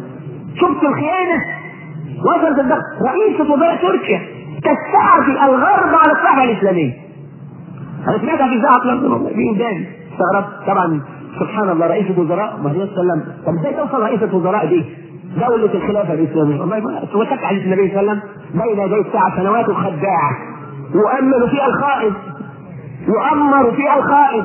شفت الخيانه؟ وصلت الضغط. رئيس وزراء تركيا تستعدي الغرب على الصحوه الاسلاميه. انا سمعتها في اذاعه لندن والله في وداني استغربت طبعا. سبحان الله رئيسة وزراء ما هي سلم. طب ازاي توصل رئيسة وزراء دي دولة الخلافة الإسلامية؟ والله ما توثق على النبي صلى الله عليه وسلم بين يدي الساعة سنوات خداعة يؤمن فيها الخائن يؤمر فيها الخائن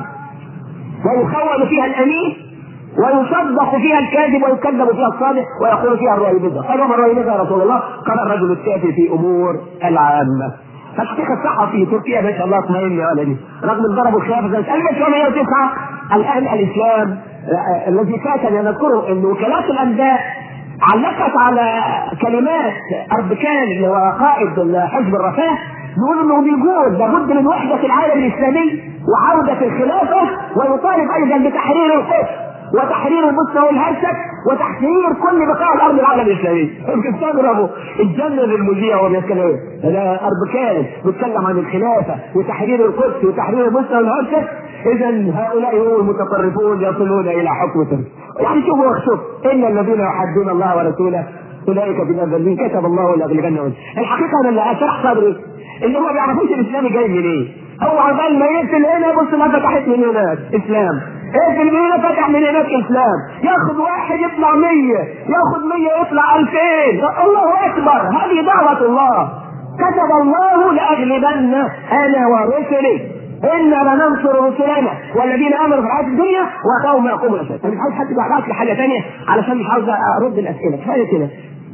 ويخون فيها الأمين ويصدق فيها الكاذب ويكذب فيها الصادق ويقول فيها الرايبضة. قال وما الرايبضة يا رسول الله؟ قال الرجل الكافر في أمور العامة. فالحقيقة الصحة في تركيا ما شاء الله اطمئن يا ولدي رغم ان ضربوا الخلافة سنة ألف وتسعمائة وتسعة. الآن الإسلام الذي فاتنا نذكره ان وكالات الأنباء علقت على كلمات أربكان اللي هو قائد حزب الرفاه يقول انه بيقول لابد من وحدة العالم الإسلامي وعودة الخلافة ويطالب أيضا بتحرير القدس وتحرير البوسنة والهرسك وتحرير كل بقاع الارض العالم الاسلامي. استغربوا اتجنن المذيع وهو بيتكلم ده اربكان بيتكلم عن الخلافه وتحرير القدس وتحرير البوسنه والهرسك. اذا هؤلاء هم المتطرفون يصلون الى حكم تركيا. يعني شوفوا واخشوا ان الذين يحدون الله ورسوله اولئك في الاذلين كتب الله لاغلبن. الحقيقه انا اللي اشرح صدري اللي هم ما بيعرفوش الاسلام جاي منين. إيه؟ هو عقبال ما يقتل هنا بص ما فتحت من هناك اسلام ايه من هنا فتح من هناك اسلام ياخد واحد يطلع مية ياخد مية يطلع الفين. الله اكبر هذه دعوة الله. كتب الله لاغلبن انا ورسلي انا لننصر رسلنا والذين امنوا في الحياه الدنيا وقوم يقوموا الاشهاد. انا مش عاوز حد يبعت لي حاجه ثانيه علشان مش عاوز ارد الاسئله كفايه كده.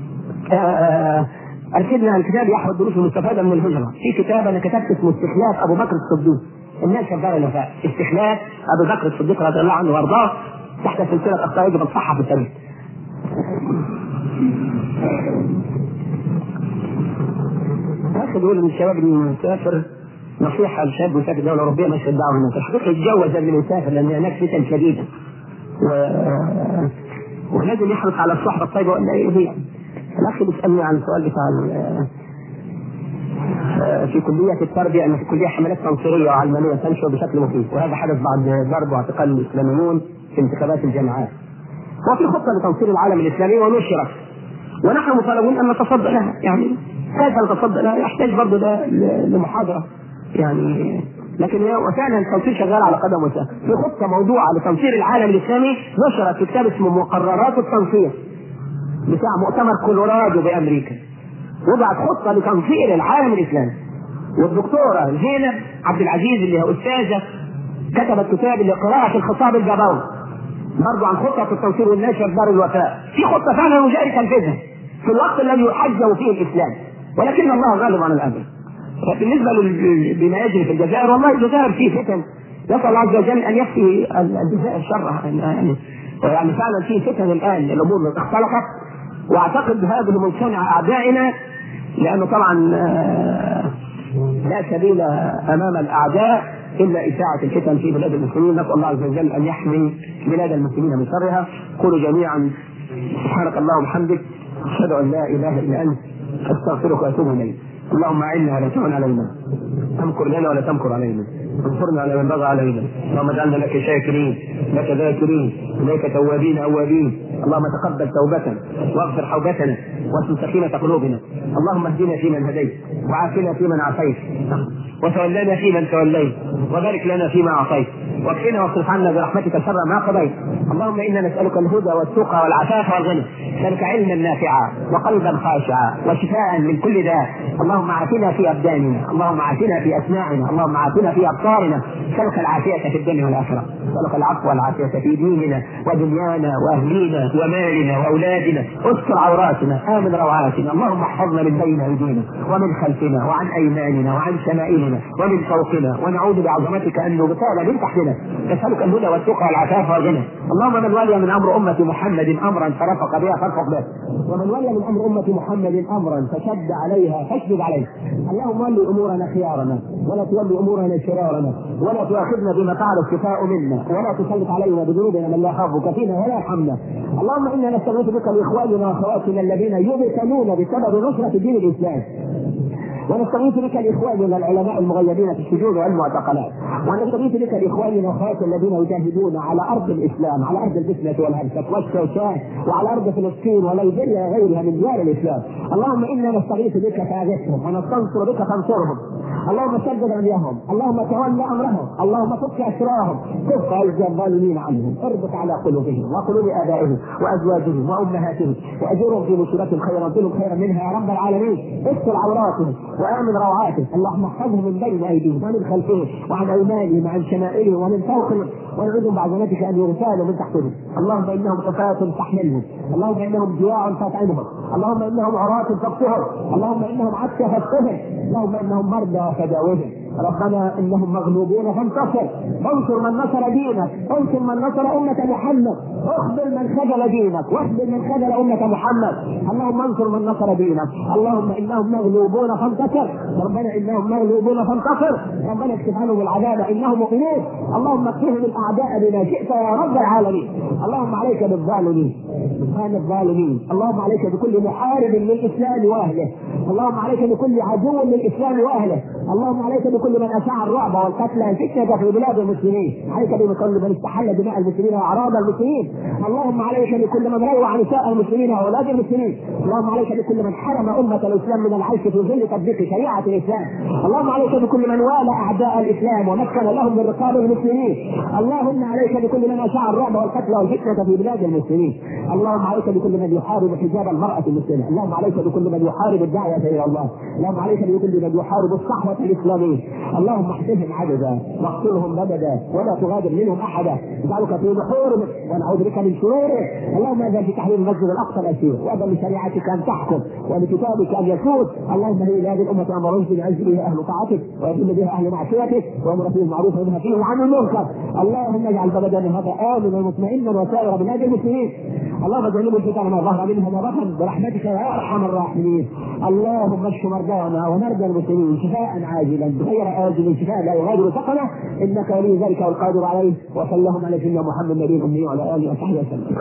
ارشدنا الكتاب يحوي الدروس المستفاده من الهجره. في كتاب انا كتبت اسمه استخلاف ابو بكر الصديق. الناس شغاله نفاق استخلاف ابو بكر الصديق رضي الله عنه وارضاه تحت سلسله اخطاء يجب الصحه في التاريخ. اخذ يقول للشباب المسافر نصيحه للشاب مسافر دوله اوروبيه ما يشجعه هناك. الحقيقه يتجوز قبل ما يسافر لان هناك فتن شديده و... ولازم يحرص على الصحبه الطيبه ولا يضيع. الاخ بيسالني عن السؤال بتاع في كلية التربية أن في كلية حملات تنصيرية وعلمانية تنشر بشكل مخيف وهذا حدث بعد ضرب واعتقال الإسلاميون في انتخابات الجامعات. وفي خطة لتنصير العالم الإسلامي ونشرت ونحن مطالبون أن نتصدى لها. يعني كيف نتصدى لها؟ يحتاج برضه ده لمحاضرة يعني لكن وفعلا التنصير شغال على قدم وساق. في خطة موضوعة لتنصير العالم الإسلامي نشرت في كتاب اسمه مقررات التنصير بتاع مؤتمر كولورادو بأمريكا. وضعت خطة لتنصير العالم الإسلامي. والدكتورة زينب عبد العزيز اللي هي أستاذة كتبت كتاب لقراءة الخطاب الجبوي برضو عن خطة التنصير والنشر في دار الوفاء. في خطة فعلا وجاري تنفيذها في الوقت الذي يحجم فيه الإسلام ولكن الله غالب عن الأمر. بالنسبة لما يجري في الجزائر والله الجزائر فيه فتن نسأل الله عز وجل أن يخفي الجزائر شرها يعني, يعني فعلا فيه فتن الآن الأمور اختلقت واعتقد هذا من صنع اعدائنا لانه طبعا لا سبيل امام الاعداء الا اشاعه الفتن في بلاد المسلمين. نسال الله عز وجل ان يحمي بلاد المسلمين من شرها. قولوا جميعا سبحانك اللهم وبحمدك اشهد ان لا اله الا انت استغفرك واتوب اليك. اللهم اعنا ولا تعن علينا تمكر لنا ولا تمكر علينا انصرنا على من بغى علينا. اللهم اجعلنا لك شاكرين لك ذاكرين اليك توابين اوابين. اللهم تقبل توبتنا واغفر حوبتنا واسم سكينة قلوبنا. اللهم اهدنا فيمن هديت وعافنا فيمن عافيت وتولنا فيمن توليت وبارك لنا فيما اعطيت واكفنا واصرف عنا برحمتك شر ما قضيت. اللهم انا نسالك الهدى والتقى والعفاف والغنى، نسالك علما نافعا وقلبا خاشعا وشفاء من كل داء. اللهم عافنا في ابداننا، اللهم عافنا في اسماعنا، اللهم عافنا في ابصارنا. نسالك العافيه في الدنيا والاخره، نسالك العفو والعافيه في ديننا ودنيانا واهلينا ومالنا واولادنا. استر عوراتنا، امن روعاتنا. اللهم احفظنا من بين ايدينا ومن خلفنا وعن ايماننا وعن شمائلنا ومن فوقنا، ونعوذ بعظمتك ان نغتال من تحتنا. نسالك الهدى والتقى والعفاف والغنى. اللهم من ولي من امر امه محمد امرا فرفق بها فارفق به، ومن ولي من امر امه محمد امرا فشد عليها فاشدد عليه. اللهم ولي امورنا خيارنا ولا تولي امورنا شرارنا، ولا تؤاخذنا بما فعل الشفاء منا، ولا تسلط علينا بذنوبنا من لا يخافك فينا ولا يرحمنا. اللهم انا نستغيث بك لاخواننا واخواتنا الذين يبتلون بسبب نصره دين الاسلام، ونستغيث بك لاخواننا العلماء المغيبين في السجون والمعتقلات، ونستغيث بك لاخواننا واخواتنا الذين يجاهدون على ارض الاسلام، على ارض الفتنه والهلكه والشوشان، وعلى ارض فلسطين وليبيريا وغيرها من ديار الاسلام. اللهم انا نستغيث بك فاغثهم، ونستنصر بك فانصرهم. اللهم سدد رميهم، اللهم تولى امرهم، اللهم فك اسراهم، كف عز الظالمين عنهم، اربط على قلوبهم وقلوب ابائهم وازواجهم وامهاتهم، واجرهم في مصيبتهم خيرا منهم خيرا منها يا رب العالمين. استر عوراتهم وامن روعاتهم. اللهم احفظهم من بين ايديهم ومن خلفهم وعن ايمانهم وعن شمائلهم ومن فوقهم، ونعوذ بعظمتك ان يغتالوا من تحتهم. اللهم انهم حفاة تحملهم، اللهم انهم جياع فاطعمهم، اللهم انهم عراة فاقتهم، اللهم انهم عطش فاسقهم، اللهم انهم مرضى فداوهم. ربنا انهم مغلوبون فانتصر، انصر من نصر دينك، انصر من نصر امه محمد، اخذل من خذل دينك، واخذل من خذل امه محمد. اللهم انصر من نصر دينك. اللهم انهم مغلوبون فانتصر، ربنا انهم مغلوبون فانتصر. ربنا اكشف عنهم العذاب انهم مؤمنون. اللهم اكفهم الاعداء بما شئت يا رب العالمين. اللهم عليك بالظالمين، سبحان الظالمين. اللهم عليك بكل محارب للاسلام واهله، اللهم عليك بكل عدو للاسلام واهله، اللهم عليك بكل من اشاع الرعب والقتل والفتنه في بلاد المسلمين، عليك بكل من استحل دماء المسلمين واعراض المسلمين، اللهم عليك بكل من روع نساء المسلمين واولاد المسلمين، اللهم عليك بكل من حرم امه الاسلام من العيش في ظل تطبيق شريعه الاسلام، اللهم عليك بكل من والى اعداء الاسلام ومكن لهم من رقاب المسلمين، اللهم عليك بكل من اشاع الرعب والقتل والفتنه في بلاد المسلمين، اللهم عليك بكل من يحارب حجاب المراه المسلمه، اللهم عليك بكل من يحارب الدعوه الى الله، اللهم عليك بكل من يحارب الصحوه الاسلاميه، اللهم احسنهم عددا واقتلهم مددا ولا تغادر منهم احدا، اجعلك في نحورهم ونعوذ بك من شرورهم. اللهم اذن في تحرير المسجد الاقصى الاسير، واذن لشريعتك ان تحكم ولكتابك ان يسود. اللهم هي لهذه الامه امر رشد يعز به اهل طاعتك ويذل بها اهل معصيتك، وامر فيه المعروف وينهى فيه عن المنكر. اللهم اجعل بلدنا هذا امنا مطمئنا وسائر بلاد المسلمين. اللهم اجعل الفتن ما ظهر منها ما بطن برحمتك يا ارحم الراحمين. اللهم اشف مرضانا ومرضى المسلمين شفاء عاجلا بغير آجل، شفاء لا يغادر سقما، انك ولي ذلك والقادر عليه. وصلى الله على سيدنا محمد النبي الامي وعلى اله وصحبه وسلم.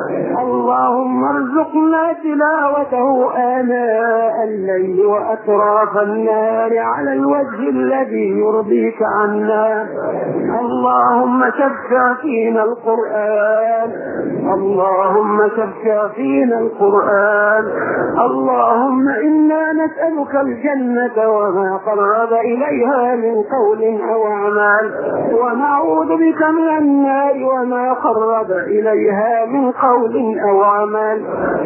اللهم ارزقنا تلاوته آناء الليل وأطراف النهار على الوجه الذي يرضيك عنا. اللهم شفع فينا القرآن، اللهم شفع فينا القرآن. اللهم إنا نسألك الجنة وما قرب إليها من قول أو أعمال، ونعوذ بك من النار وما قرب إليها من قول أو عمل.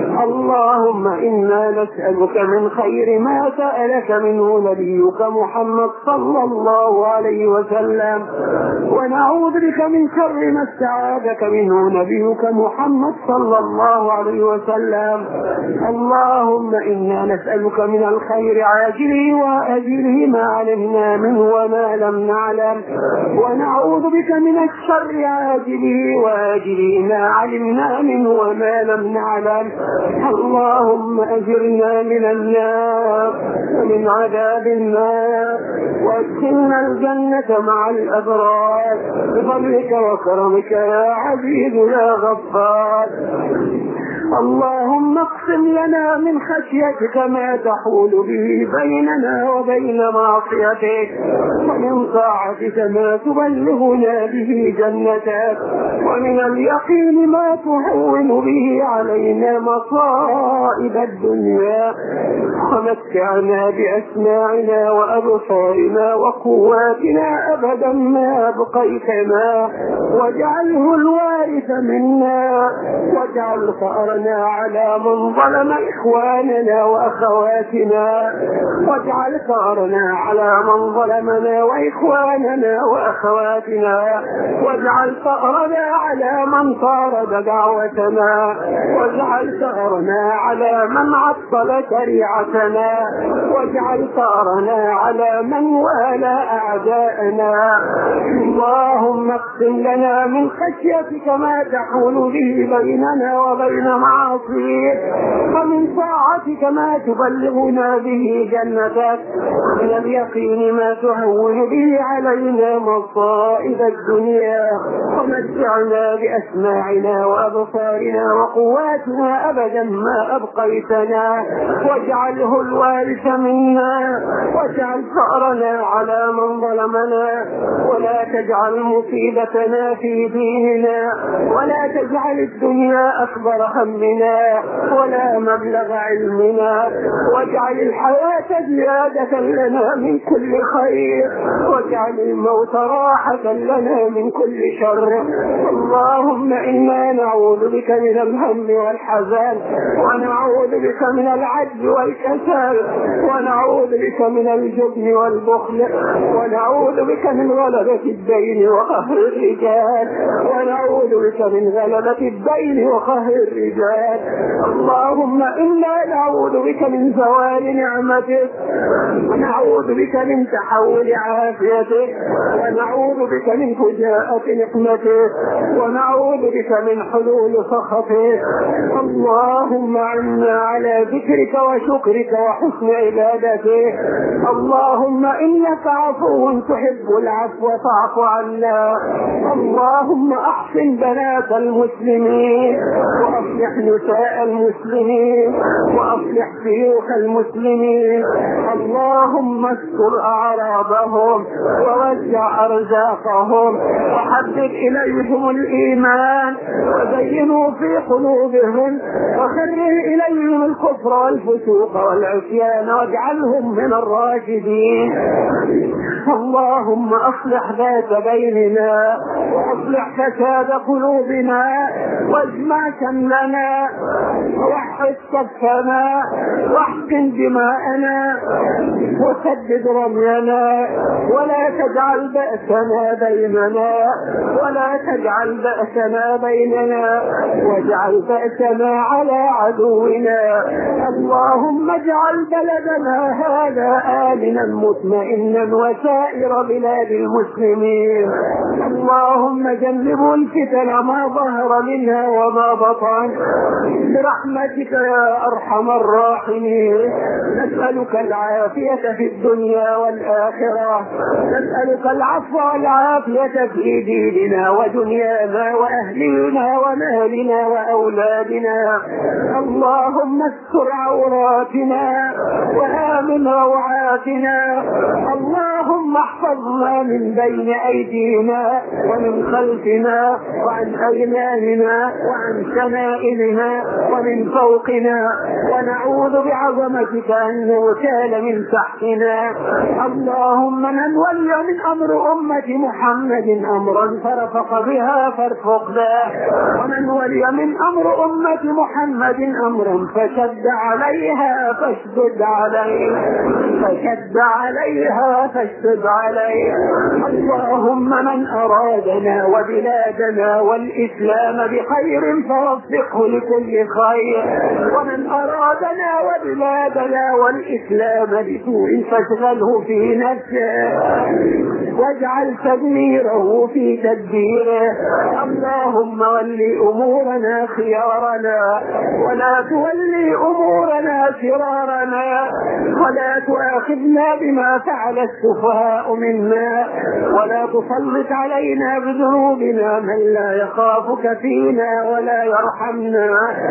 اللهم إنا نسألك من خير ما سألك منه نبيك محمد صلى الله عليه وسلم، ونعوذ بك من شر ما استعاذك منه نبيك محمد صلى الله عليه وسلم. اللهم إنا نسألك من الخير عاجله وآجله ما علمنا منه وما لم نعلم، ونعوذ بك من الشر عاجله وآجله ما علمنا منه وما لم نعلم. اللهم أجرنا من النار ومن عذاب النار، وادخلنا الجنة مع الأبرار بفضلك وكرمك يا عزيز يا غفار. اللهم اقسم لنا من خشيتك ما تحول به بيننا وبين معصيتك، ومن طاعتك ما تبلغنا به جنتك، ومن اليقين ما تهون به علينا مصائب الدنيا، ومتعنا بأسماعنا وأبصارنا وقواتنا أبدا ما أبقيتنا، واجعله الوارث منا، واجعل ثأرنا على من ظلم إخواننا وأخواتنا، واجعل ثأرنا على من ظلمنا وإخواننا وأخواتنا، واجعل ثأرنا على من طارد دعوتنا، واجعل ثأرنا على من عطل شريعتنا، واجعل ثأرنا على من والى أعداءنا. اللهم اقسم لنا من خشيتك ما تحول به بيننا وبين معاصيك، ومن طاعتك ما تبلغنا به جنتك، ومن اليقين ما تهون به علينا مصائب الدنيا، ومتعنا بأسماعنا وأبصارنا وقواتنا أبدا ما أبقيتنا، واجعله الوارث منا، واجعل ثأرنا على من ظلمنا، ولا تجعل مصيبتنا في ديننا، ولا تجعل الدنيا أكبر همنا ولا مبلغ علمنا، واجعل الحياة زيادة لنا من كل خير، واجعل الموت راحة لنا من كل شر. اللهم إنا نعوذ بك من الهم والحزن، ونعوذ بك من العجز والكسل، ونعوذ بك من الجبن والبخل، ونعوذ بك من غلبة الدين وقهر الرجال، ونعوذ بك من غلبة الدين وقهر الرجال. اللهم إنا نعوذ بك من زوال نعمتك، ونعوذ بك من تحول عافيتك، ونعوذ بك من فجاءة نقمتك، ونعوذ بك من حلول سخطك. اللهم عنا على ذكرك وشكرك وحسن عبادتك. اللهم إنك عفو تحب العفو فاعف عنا. اللهم أحسن بنات المسلمين، وأصلح نساء المسلمين، وأصلح شيوخ المسلمين. اللهم استر أعراضهم ووسع أرزاقهم، وحبب إليهم الإيمان وزينه في قلوبهم، وكره إليهم الكفر والفسوق والعصيان واجعلهم من الراشدين. اللهم أصلح ذات بيننا، وأصلح فساد قلوبنا، واجمع شملنا، ووحد صفنا، واحقن دماءنا، وسدد رمينا، ولا تجعل بأسنا بيننا، ولا تجعل بأسنا بيننا، واجعل بأسنا على عدونا. اللهم اجعل بلدنا هذا آمنا مطمئنا وسائر بلاد المسلمين. اللهم جنبوا الفتن ما ظهر منها وما بطن برحمتك يا أرحم الراحمين. نسألك العافية في الدنيا والآخرة، نسألك العفو والعافية في ديننا ودنيانا وأهلنا ومالنا وأولادنا. اللهم استر عوراتنا وآمن روعاتنا. اللهم احفظنا من بين أيدينا ومن خلفنا وعن أيماننا وعن شمائلنا ومن فوقنا، ونعوذ بعظمتك أن نغتال من تحتنا. اللهم من ولي من أمر أمة محمد أمرا فرفق بها فارفق به، ومن ولي من أمر أمة محمد أمرا فشد عليها فاشدد عليه، فشد عليها فاشدد عليه. اللهم من أرادنا وبلادنا والإسلام بخير فوفقه لكل خير، ومن أرادنا وبلادنا والإسلام بسوء فاشغله في نفسه، واجعل تدميره في تدبيره. اللهم ولي أمورنا خيارنا، ولا تولي أمورنا شرارنا، ولا تؤاخذنا بما فعل السفهاء منا، ولا تسلط علينا بذنوبنا من لا يخافك فينا ولا يرحمنا.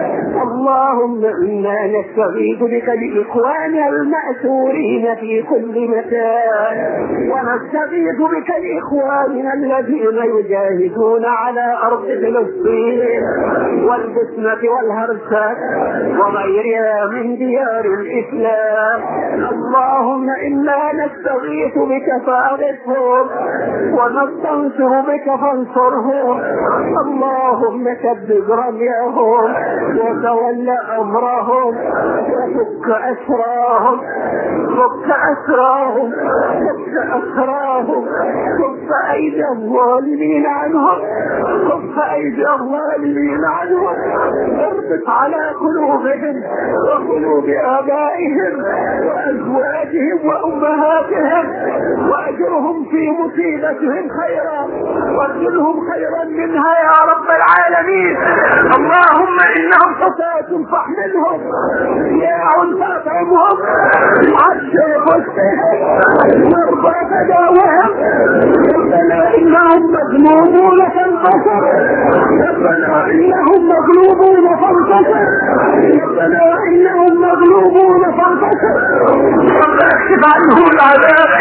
اللهم إنا نستغيث بك بإخواننا المأسورين في كل مكان، ونستغيث ونستغيث بك لإخواننا الذين يجاهدون على أرض فلسطين والبسمة والهرسات وغيرها من ديار الإسلام. اللهم إنا نستغيث بك فأغثهم ونستنصر بك فانصرهم. اللهم ثبت رميهم وتولى أمرهم وفك أسراهم فك أسراهم فك أسراهم فك أيدي الظالمين عنهم فك أيدي الظالمين عنهم. اربط على قلوبهم وقلوب آبائهم وأزواجهم وأمهاتهم وأجرهم في مصيبتهم خيرا وارجلهم خيرا منها يا رب العالمين. اللهم إنهم قساة فاحملهم جياع فاطعمهم عشر فسهم مرضى فداوهم. ربنا إنهم مغلوبون فانتصر ربنا إنهم مغلوبون فانتصر ربنا إنهم مغلوبون فانتصر. ربنا اكشف عنهم العذاب